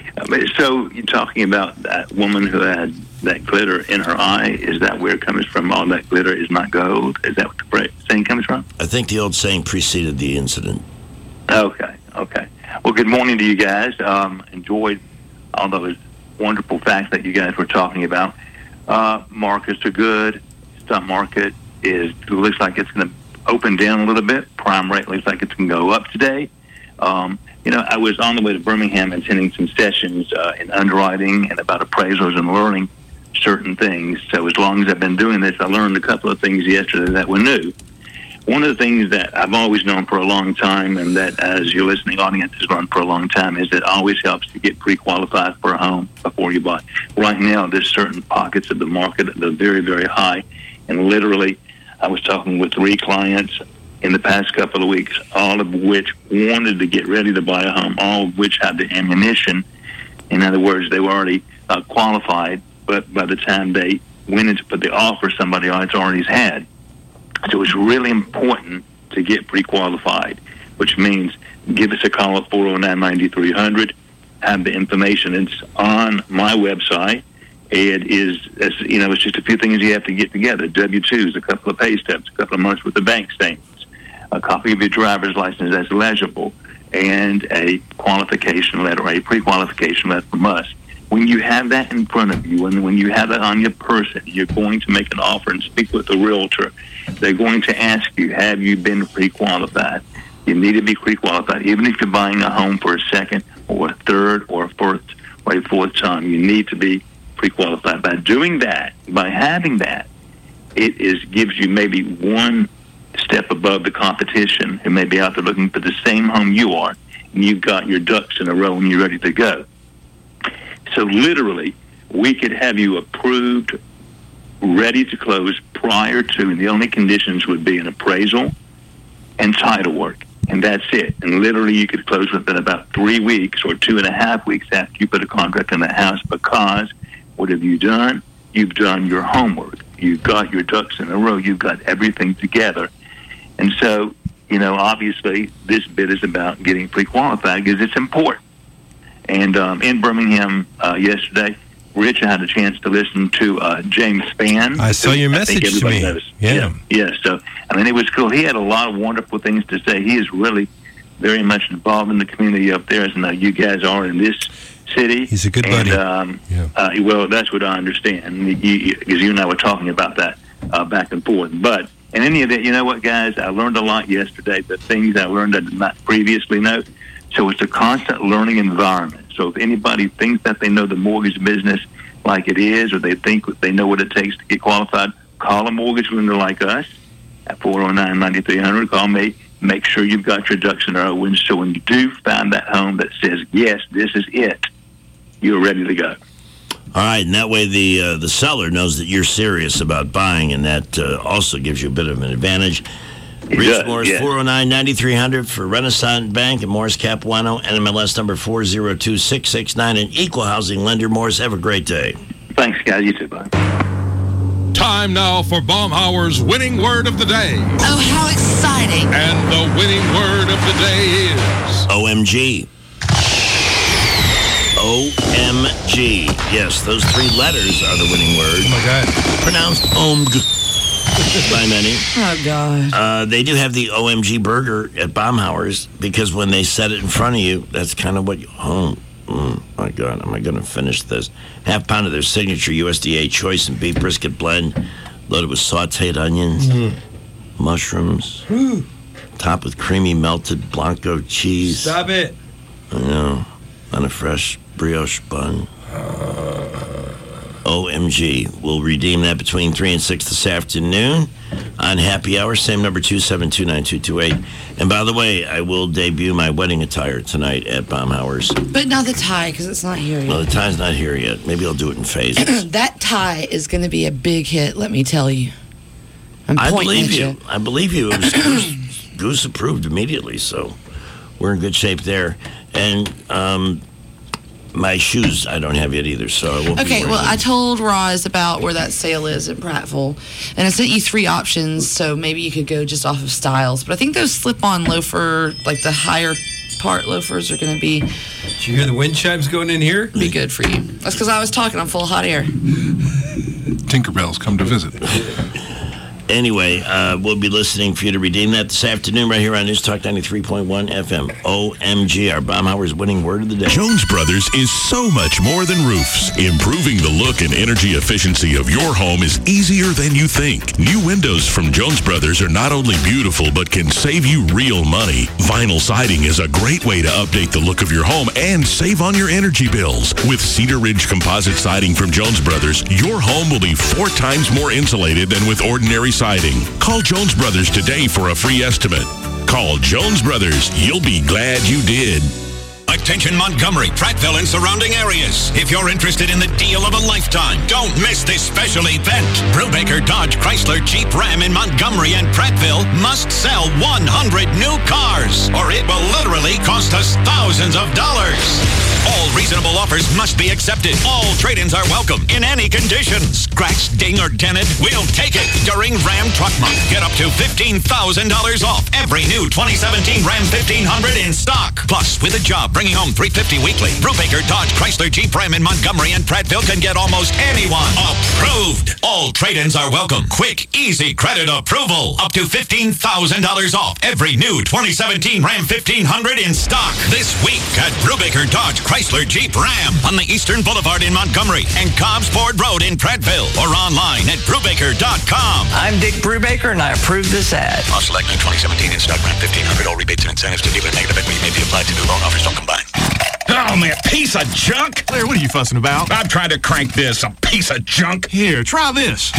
So you're talking about that woman who had that glitter in her eye. Is that where it comes from? All that glitter is not gold. Is that what the saying comes from? I think the old saying preceded the incident. Okay, okay. Well, good morning to you guys. Um, enjoyed all those wonderful facts that you guys were talking about. Uh, markets are good. Stock market is looks like it's going to open down a little bit. Prime rate looks like it's going to go up today. Um, You know, I was on the way to Birmingham attending some sessions uh, in underwriting and about appraisals and learning certain things. So as long as I've been doing this, I learned a couple of things yesterday that were new. One of the things that I've always known for a long time, and that as your listening audience has learned for a long time, is that it always helps to get pre-qualified for a home before you buy. Right now, there's certain pockets of the market that are very, very high. And literally, I was talking with three clients in the past couple of weeks, all of which wanted to get ready to buy a home, all of which had the ammunition. In other words, they were already uh, qualified, but by the time they went in to put the offer, somebody else already had. So it's really important to get pre-qualified, which means give us a call at four oh nine, nine three hundred, have the information. It's on my website. It is, it's, you know, it's just a few things you have to get together. W two's, a couple of pay stubs, a couple of months with the bank statements, a copy of your driver's license that's legible, and a qualification letter, a pre-qualification letter from us. When you have that in front of you, and when you have that on your person, you're going to make an offer and speak with the realtor. They're going to ask you, have you been pre-qualified? You need to be pre-qualified. Even if you're buying a home for a second or a third or a fourth or a fourth time, you need to be pre-qualified. By doing that, by having that, it is gives you maybe one step above the competition who may be out there looking for the same home you are, and you've got your ducks in a row and you're ready to go. So literally, we could have you approved, ready to close prior to, and the only conditions would be an appraisal and title work, and that's it. And literally, you could close within about three weeks or two and a half weeks after you put a contract in the house, because what have you done? You've done your homework. You've got your ducks in a row. You've got everything together. And so, you know, obviously, this bit is about getting pre-qualified because it's important. And um, in Birmingham uh, yesterday, Rich, I had a chance to listen to uh, James Spann. I saw your message to me. Knows. Yeah. yeah. Yeah. So, I mean, it was cool. He had a lot of wonderful things to say. He is really very much involved in the community up there, as I know you guys are in this city. He's a good and, buddy. Um, yeah. uh, well, that's what I understand, because you, you, you and I were talking about that uh, back and forth. But In any event, you know what, guys? I learned a lot yesterday, but things I learned I did not previously know. So it's a constant learning environment. So if anybody thinks that they know the mortgage business like it is, or they think they know what it takes to get qualified, call a mortgage lender like us at four oh nine, nine three hundred. Call me. Make sure you've got your ducks in a row. And so when you do find that home that says, yes, this is it, you're ready to go. All right, and that way the uh, the seller knows that you're serious about buying, and that uh, also gives you a bit of an advantage. It Reach does, Morris, yes. four oh nine, nine three hundred for Renaissance Bank and Morris Capuano, N M L S number four oh two six six nine, and Equal Housing Lender. Morris, have a great day. Thanks, guys. You too, bud. Time now for Baumhauer's winning word of the day. Oh, how exciting. And the winning word of the day is... O M G. O M G. Yes, those three letters are the winning word. Oh, my God. Pronounced O M G by many. Oh, God. Uh, they do have the O M G burger at Baumhauer's because when they set it in front of you, that's kind of what you... Oh, mm, my God, am I going to finish this? Half pound of their signature U S D A choice and beef brisket blend loaded with sauteed onions, mm. mushrooms, Woo. topped with creamy melted Blanco cheese. Stop it. I know. On a fresh brioche bun. O M G. We'll redeem that between three and six this afternoon on Happy Hour. Same number, two seven two, nine two two eight. And by the way, I will debut my wedding attire tonight at Baumhauer's. But not the tie, because it's not here yet. Well, the tie's not here yet. Maybe I'll do it in phases. That tie is going to be a big hit, let me tell you. I'm I pointing believe at you. I believe you. It was Goose, Goose approved immediately, so we're in good shape there. And um, my shoes, I don't have yet either, so I won't be Okay, wearing well, them. I told Roz about where that sale is in Prattville, and I sent you three options, so maybe you could go just off of styles. But I think those slip-on loafer, like the higher part loafers, are going to be... Did you hear the wind chimes going in here? Be good for you. That's because I was talking on full hot air. Tinkerbell's come to visit. Anyway, uh, we'll be listening for you to redeem that this afternoon right here on News Talk ninety-three point one F M. O M G, our Baumhauer's winning word of the day. Jones Brothers is so much more than roofs. Improving the look and energy efficiency of your home is easier than you think. New windows from Jones Brothers are not only beautiful, but can save you real money. Vinyl siding is a great way to update the look of your home and save on your energy bills. With Cedar Ridge composite siding from Jones Brothers, your home will be four times more insulated than with ordinary siding. Call Jones Brothers today for a free estimate. Call Jones Brothers. You'll be glad you did. Attention Montgomery, Prattville, and surrounding areas. If you're interested in the deal of a lifetime, don't miss this special event. Brubaker Dodge Chrysler Jeep Ram in Montgomery and Prattville must sell one hundred new cars, or it will literally cost us thousands of dollars. All reasonable offers must be accepted. All trade-ins are welcome in any condition. Scratched, ding, or dented, we'll take it during Ram Truck Month. Get up to fifteen thousand dollars off every new twenty seventeen Ram fifteen hundred in stock. Plus, with a job bringing home three hundred fifty dollars weekly, Brubaker Dodge Chrysler Jeep Ram in Montgomery and Prattville can get almost anyone approved. All trade-ins are welcome. Quick, easy credit approval. Up to fifteen thousand dollars off every new twenty seventeen Ram fifteen hundred in stock this week at Brubaker Dodge Chrysler Jeep Ram on the Eastern Boulevard in Montgomery and Cobbs Ford Road in Prattville, or online at brubaker dot com. I'm Dick Brubaker, and I approve this ad. On select new twenty seventeen in stock Ram fifteen hundred, all rebates and incentives to dealer negative equity may be applied to new loan offers. Don't combine. Oh, man, piece of junk. Claire, what are you fussing about? I'm trying to crank this, a piece of junk. Here, try this.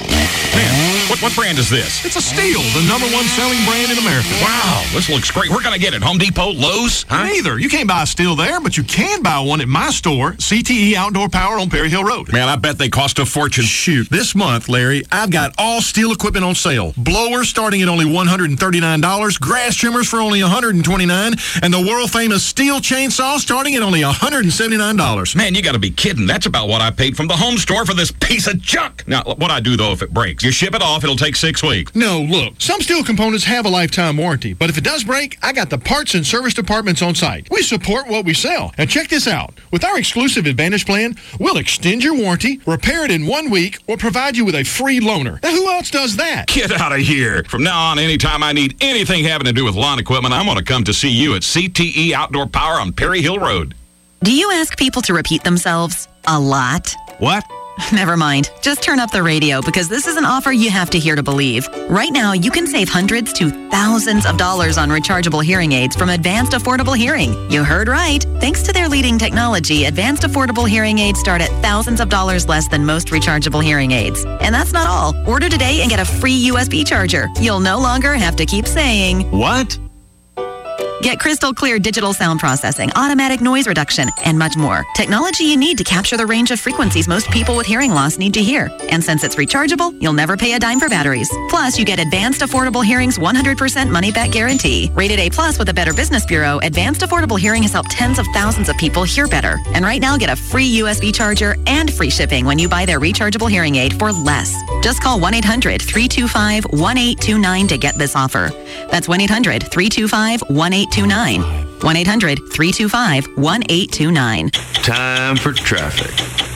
Man, what, what brand is this? It's a Steel, the number one selling brand in America. Wow, this looks great. We're going to get it. Home Depot, Lowe's? Huh? Neither. You can't buy a Steel there, but you can buy one at my store, C T E Outdoor Power on Perry Hill Road. Man, I bet they cost a fortune. Shoot. This month, Larry, I've got all Steel equipment on sale. Blowers starting at only one hundred thirty-nine dollars, grass trimmers for only one hundred twenty-nine dollars, and the world-famous Steel chainsaw starting at only one hundred seventy-nine dollars. Man, you got to be kidding. That's about what I paid from the home store for this piece of junk. Now, what I do, though, if it breaks, you ship it off, it'll take six weeks. No, look, some Steel components have a lifetime warranty, but if it does break, I got the parts and service departments on site. We support what we sell. And check this out. With our exclusive Advantage plan, we'll extend your warranty, repair it in one week, or provide you with a free loaner. Now, who else does that? Get out of here. From now on, anytime I need anything having to do with lawn equipment, I'm going to come to see you at C T E Outdoor Power on Perry Hill Road. Do you ask people to repeat themselves a lot? What? Never mind. Just turn up the radio because this is an offer you have to hear to believe. Right now, you can save hundreds to thousands of dollars on rechargeable hearing aids from Advanced Affordable Hearing. You heard right. Thanks to their leading technology, Advanced Affordable Hearing aids start at thousands of dollars less than most rechargeable hearing aids. And that's not all. Order today and get a free U S B charger. You'll no longer have to keep saying, "What?" Get crystal clear digital sound processing, automatic noise reduction, and much more. Technology you need to capture the range of frequencies most people with hearing loss need to hear. And since it's rechargeable, you'll never pay a dime for batteries. Plus, you get Advanced Affordable Hearing's one hundred percent money-back guarantee. Rated A plus with a Better Business Bureau, Advanced Affordable Hearing has helped tens of thousands of people hear better. And right now, get a free U S B charger and free shipping when you buy their rechargeable hearing aid for less. Just call one eight hundred three two five one eight two nine to get this offer. That's one eight hundred three two five one eight two nine. one eight hundred three two five one eight two nine. Time for traffic.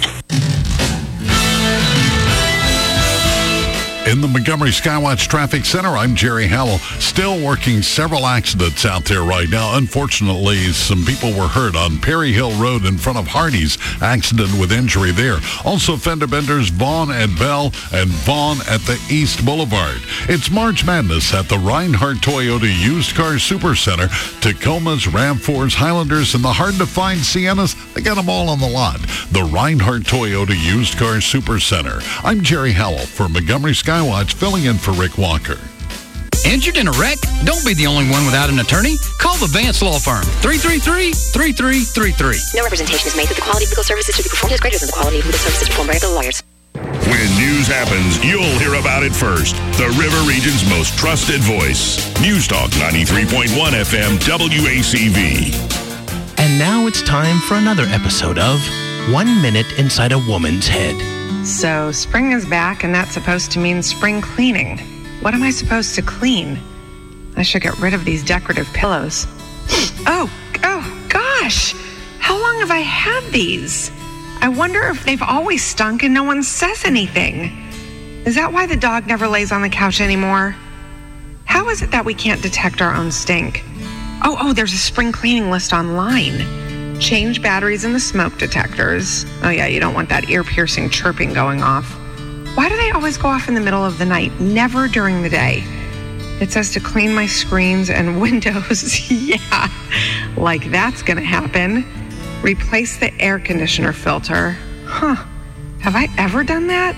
In the Montgomery Skywatch Traffic Center, I'm Jerry Howell. Still working several accidents out there right now. Unfortunately, some people were hurt on Perry Hill Road in front of Hardee's. Accident with injury there. Also, fender benders Vaughn at Bell and Vaughn at the East Boulevard. It's March Madness at the Reinhardt Toyota Used Car Super Center. Tacomas, RAV fours, Highlanders, and the hard-to-find Siennas, they got them all on the lot. The Reinhardt Toyota Used Car Super Center. I'm Jerry Howell for Montgomery Skywatch. Watch, filling in for Rick Walker. Injured in a wreck? Don't be the only one without an attorney. Call the Vance Law Firm. three three three, three three three three. No representation is made that the quality of legal services to be performed is greater than the quality of legal services performed by other lawyers. When news happens, you'll hear about it first. The River Region's most trusted voice. News Talk ninety-three point one F M W A C V. And now it's time for another episode of One Minute Inside a Woman's Head. So spring is back, and that's supposed to mean spring cleaning. What am I supposed to clean? I should get rid of these decorative pillows. Oh, oh, gosh. How long have I had these? I wonder if they've always stunk and no one says anything. Is that why the dog never lays on the couch anymore? How is it that we can't detect our own stink? Oh, oh, there's a spring cleaning list online. Change batteries in the smoke detectors. Oh yeah, you don't want that ear-piercing chirping going off. Why do they always go off in the middle of the night? Never during the day. It says to clean my screens and windows. Yeah, like that's gonna happen. Replace the air conditioner filter. Huh, have I ever done that?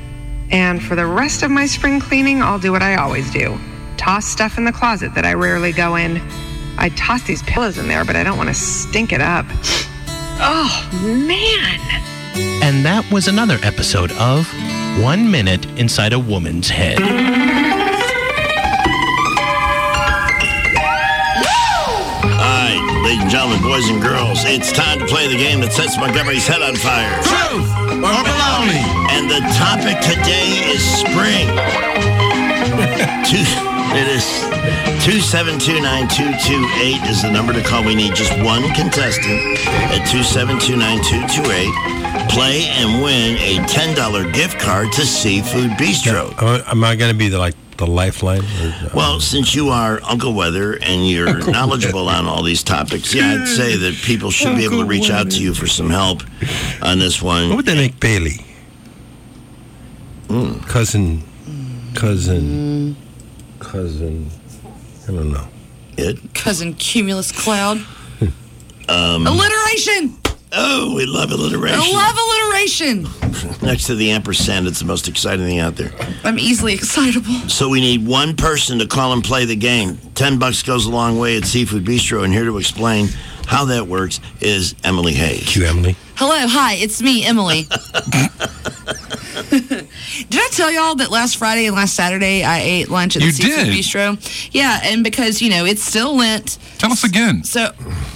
And for the rest of my spring cleaning, I'll do what I always do. Toss stuff in the closet that I rarely go in. I toss these pillows in there, but I don't want to stink it up. Oh, man. And that was another episode of One Minute Inside a Woman's Head. All right, ladies and gentlemen, boys and girls, it's time to play the game that sets Montgomery's head on fire. Truth or baloney? And the topic today is spring. Two, it is two seven two nine two two eight is the number to call. We need just one contestant at two seven two nine two two eight. Play and win a ten dollars gift card to Seafood Bistro. Uh, Am I going to be the, like the lifeline? Or, uh, well, since you are Uncle Weather and you're Uncle knowledgeable Weather. on all these topics, yeah, I'd say that people should Uncle be able to reach Weather. out to you for some help on this one. What would they make Bailey? Mm. Cousin, cousin, cousin, I don't know. It? Cousin Cumulus Cloud. um, Alliteration! Oh, we love alliteration. I love alliteration. Next to the ampersand, it's the most exciting thing out there. I'm easily excitable. So we need one person to call and play the game. Ten bucks goes a long way at Seafood Bistro, and here to explain how that works is Emily Hayes. Cue Emily. Hello, hi, it's me, Emily. Did I tell y'all that last Friday and last Saturday I ate lunch at the you Seafood did. Bistro? Yeah, and because, you know, it's still Lent. Tell us again. So...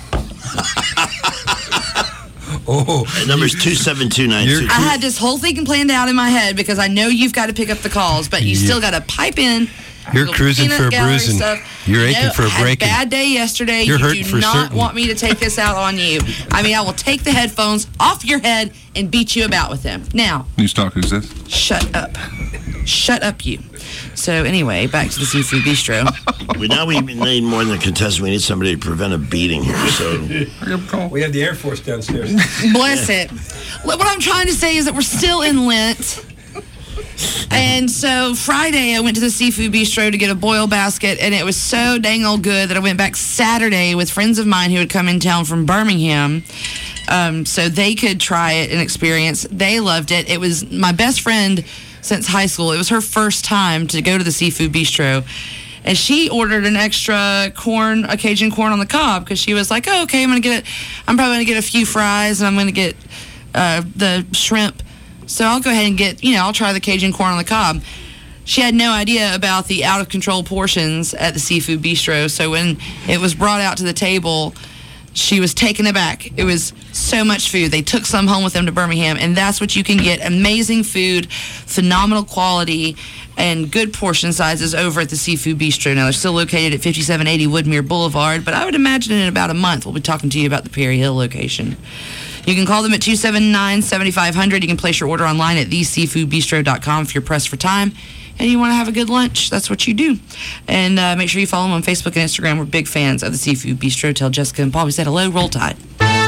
Oh, that number's two seven two nine two. I had this whole thing planned out in my head because I know you've got to pick up the calls, but you yeah. still got to pipe in. You're cruising for a bruising. Stuff. You're you aching know, for a I had breaking. a bad day yesterday. You're you hurting do for not certain. want me to take this out on you. I mean, I will take the headphones off your head and beat you about with them. Now. News Talk, who's this? Shut up. Shut up, you. So anyway, back to the Seafood Bistro. We now we need more than a contestant. We need somebody to prevent a beating here. So we have the Air Force downstairs. Bless it. What I'm trying to say is that we're still in Lent. And so Friday, I went to the Seafood Bistro to get a boil basket, and it was so dang old good that I went back Saturday with friends of mine who had come in town from Birmingham, um, so they could try it and experience. They loved it. It was my best friend since high school. It was her first time to go to the Seafood Bistro, and she ordered an extra corn, a Cajun corn on the cob, because she was like, oh, okay, I'm gonna get it. I'm probably gonna get a few fries, and I'm gonna get uh, the shrimp. So I'll go ahead and get, you know, I'll try the Cajun corn on the cob. She had no idea about the out-of-control portions at the Seafood Bistro. So when it was brought out to the table, she was taken aback. It was so much food. They took some home with them to Birmingham, and that's what you can get. Amazing food, phenomenal quality, and good portion sizes over at the Seafood Bistro. Now, they're still located at fifty-seven eighty Woodmere Boulevard, but I would imagine in about a month we'll be talking to you about the Perry Hill location. You can call them at two seven nine, seven five zero zero. You can place your order online at the seafood bistro dot com if you're pressed for time and you want to have a good lunch. That's what you do. And uh, make sure you follow them on Facebook and Instagram. We're big fans of the Seafood Bistro. Tell Jessica and Paul we said hello. Roll Tide.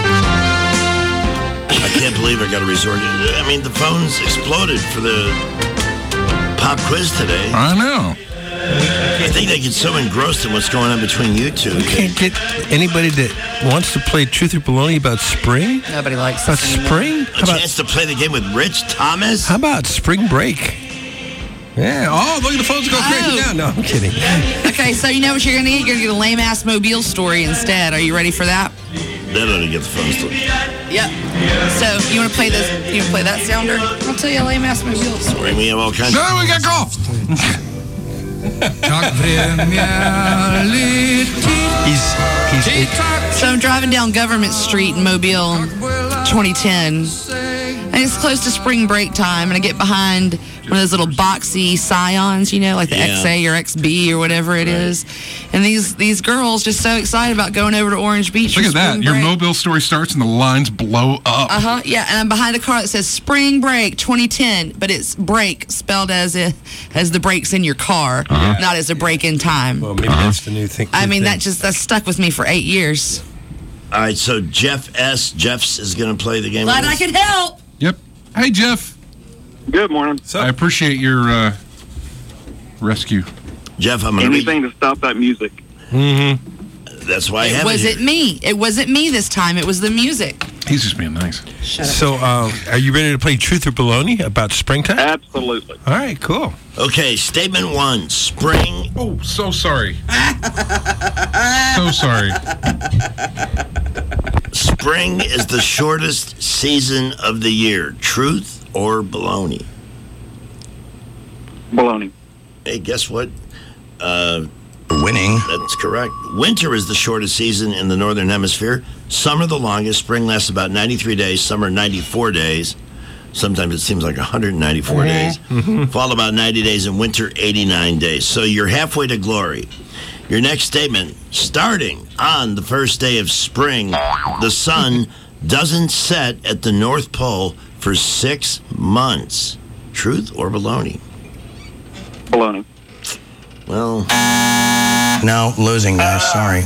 I can't believe I got to resort to I mean, the phones exploded for the pop quiz today. I know. I think they get so engrossed in what's going on between you two. We can't get anybody that wants to play Truth or Baloney about spring. Nobody likes about this spring. A How about, chance to play the game with Rich Thomas? how about spring break? Yeah. Oh, look at the phones go crazy Oh. now. No, I'm kidding. Okay, so you know what you're going to get? You're going to get a lame-ass Mobile story instead. Are you ready for that? That ought to get the phones to Yep. So you want to play this? You want to play that sounder? I'll tell you a lame-ass Mobile story. We have all kinds No, of... we got golf. He's he's it, So I'm driving down Government Street in Mobile, twenty ten, and it's close to spring break time, and I get behind one of those little boxy Scions, you know, like the Yeah. X A or X B or whatever it is, and these these girls just so excited about going over to Orange Beach. Look for at that. spring Your break. Mobile story starts and the lines blow up. Uh huh. Yeah, and I'm behind a car that says Spring Break twenty ten, but it's break spelled as a, as the brakes in your car, Uh-huh. not as a break in time. well, maybe that's the new thing. I new mean, thing. that just that stuck with me for eight years. All right, so Jeff S. Jeffs is going to play the game Glad with I us. could help. Yep. Hey, Jeff. Good morning. I appreciate your uh, rescue. Jeff, I'm going to Anything to stop that music. Mm-hmm. That's why I It have was it. it me? It wasn't me this time. It was the music. He's just being nice. Shut up. So, uh, are you ready to play Truth or Baloney about springtime? Absolutely. All right, cool. Okay, statement one. Spring. Oh, so sorry. so sorry. Spring is the shortest season of the year. Truth or baloney? Baloney. Hey, guess what? Uh, Winning. that's correct. Winter is the shortest season in the Northern Hemisphere. Summer the longest. Spring lasts about ninety-three days. Summer ninety-four days. Sometimes it seems like one hundred ninety-four days. Fall about ninety days, and winter eighty-nine days. So you're halfway to glory. Your next statement, starting on the first day of spring, the sun doesn't set at the North Pole for six months. Truth or baloney? Baloney. Well, No, losing, guys. Sorry.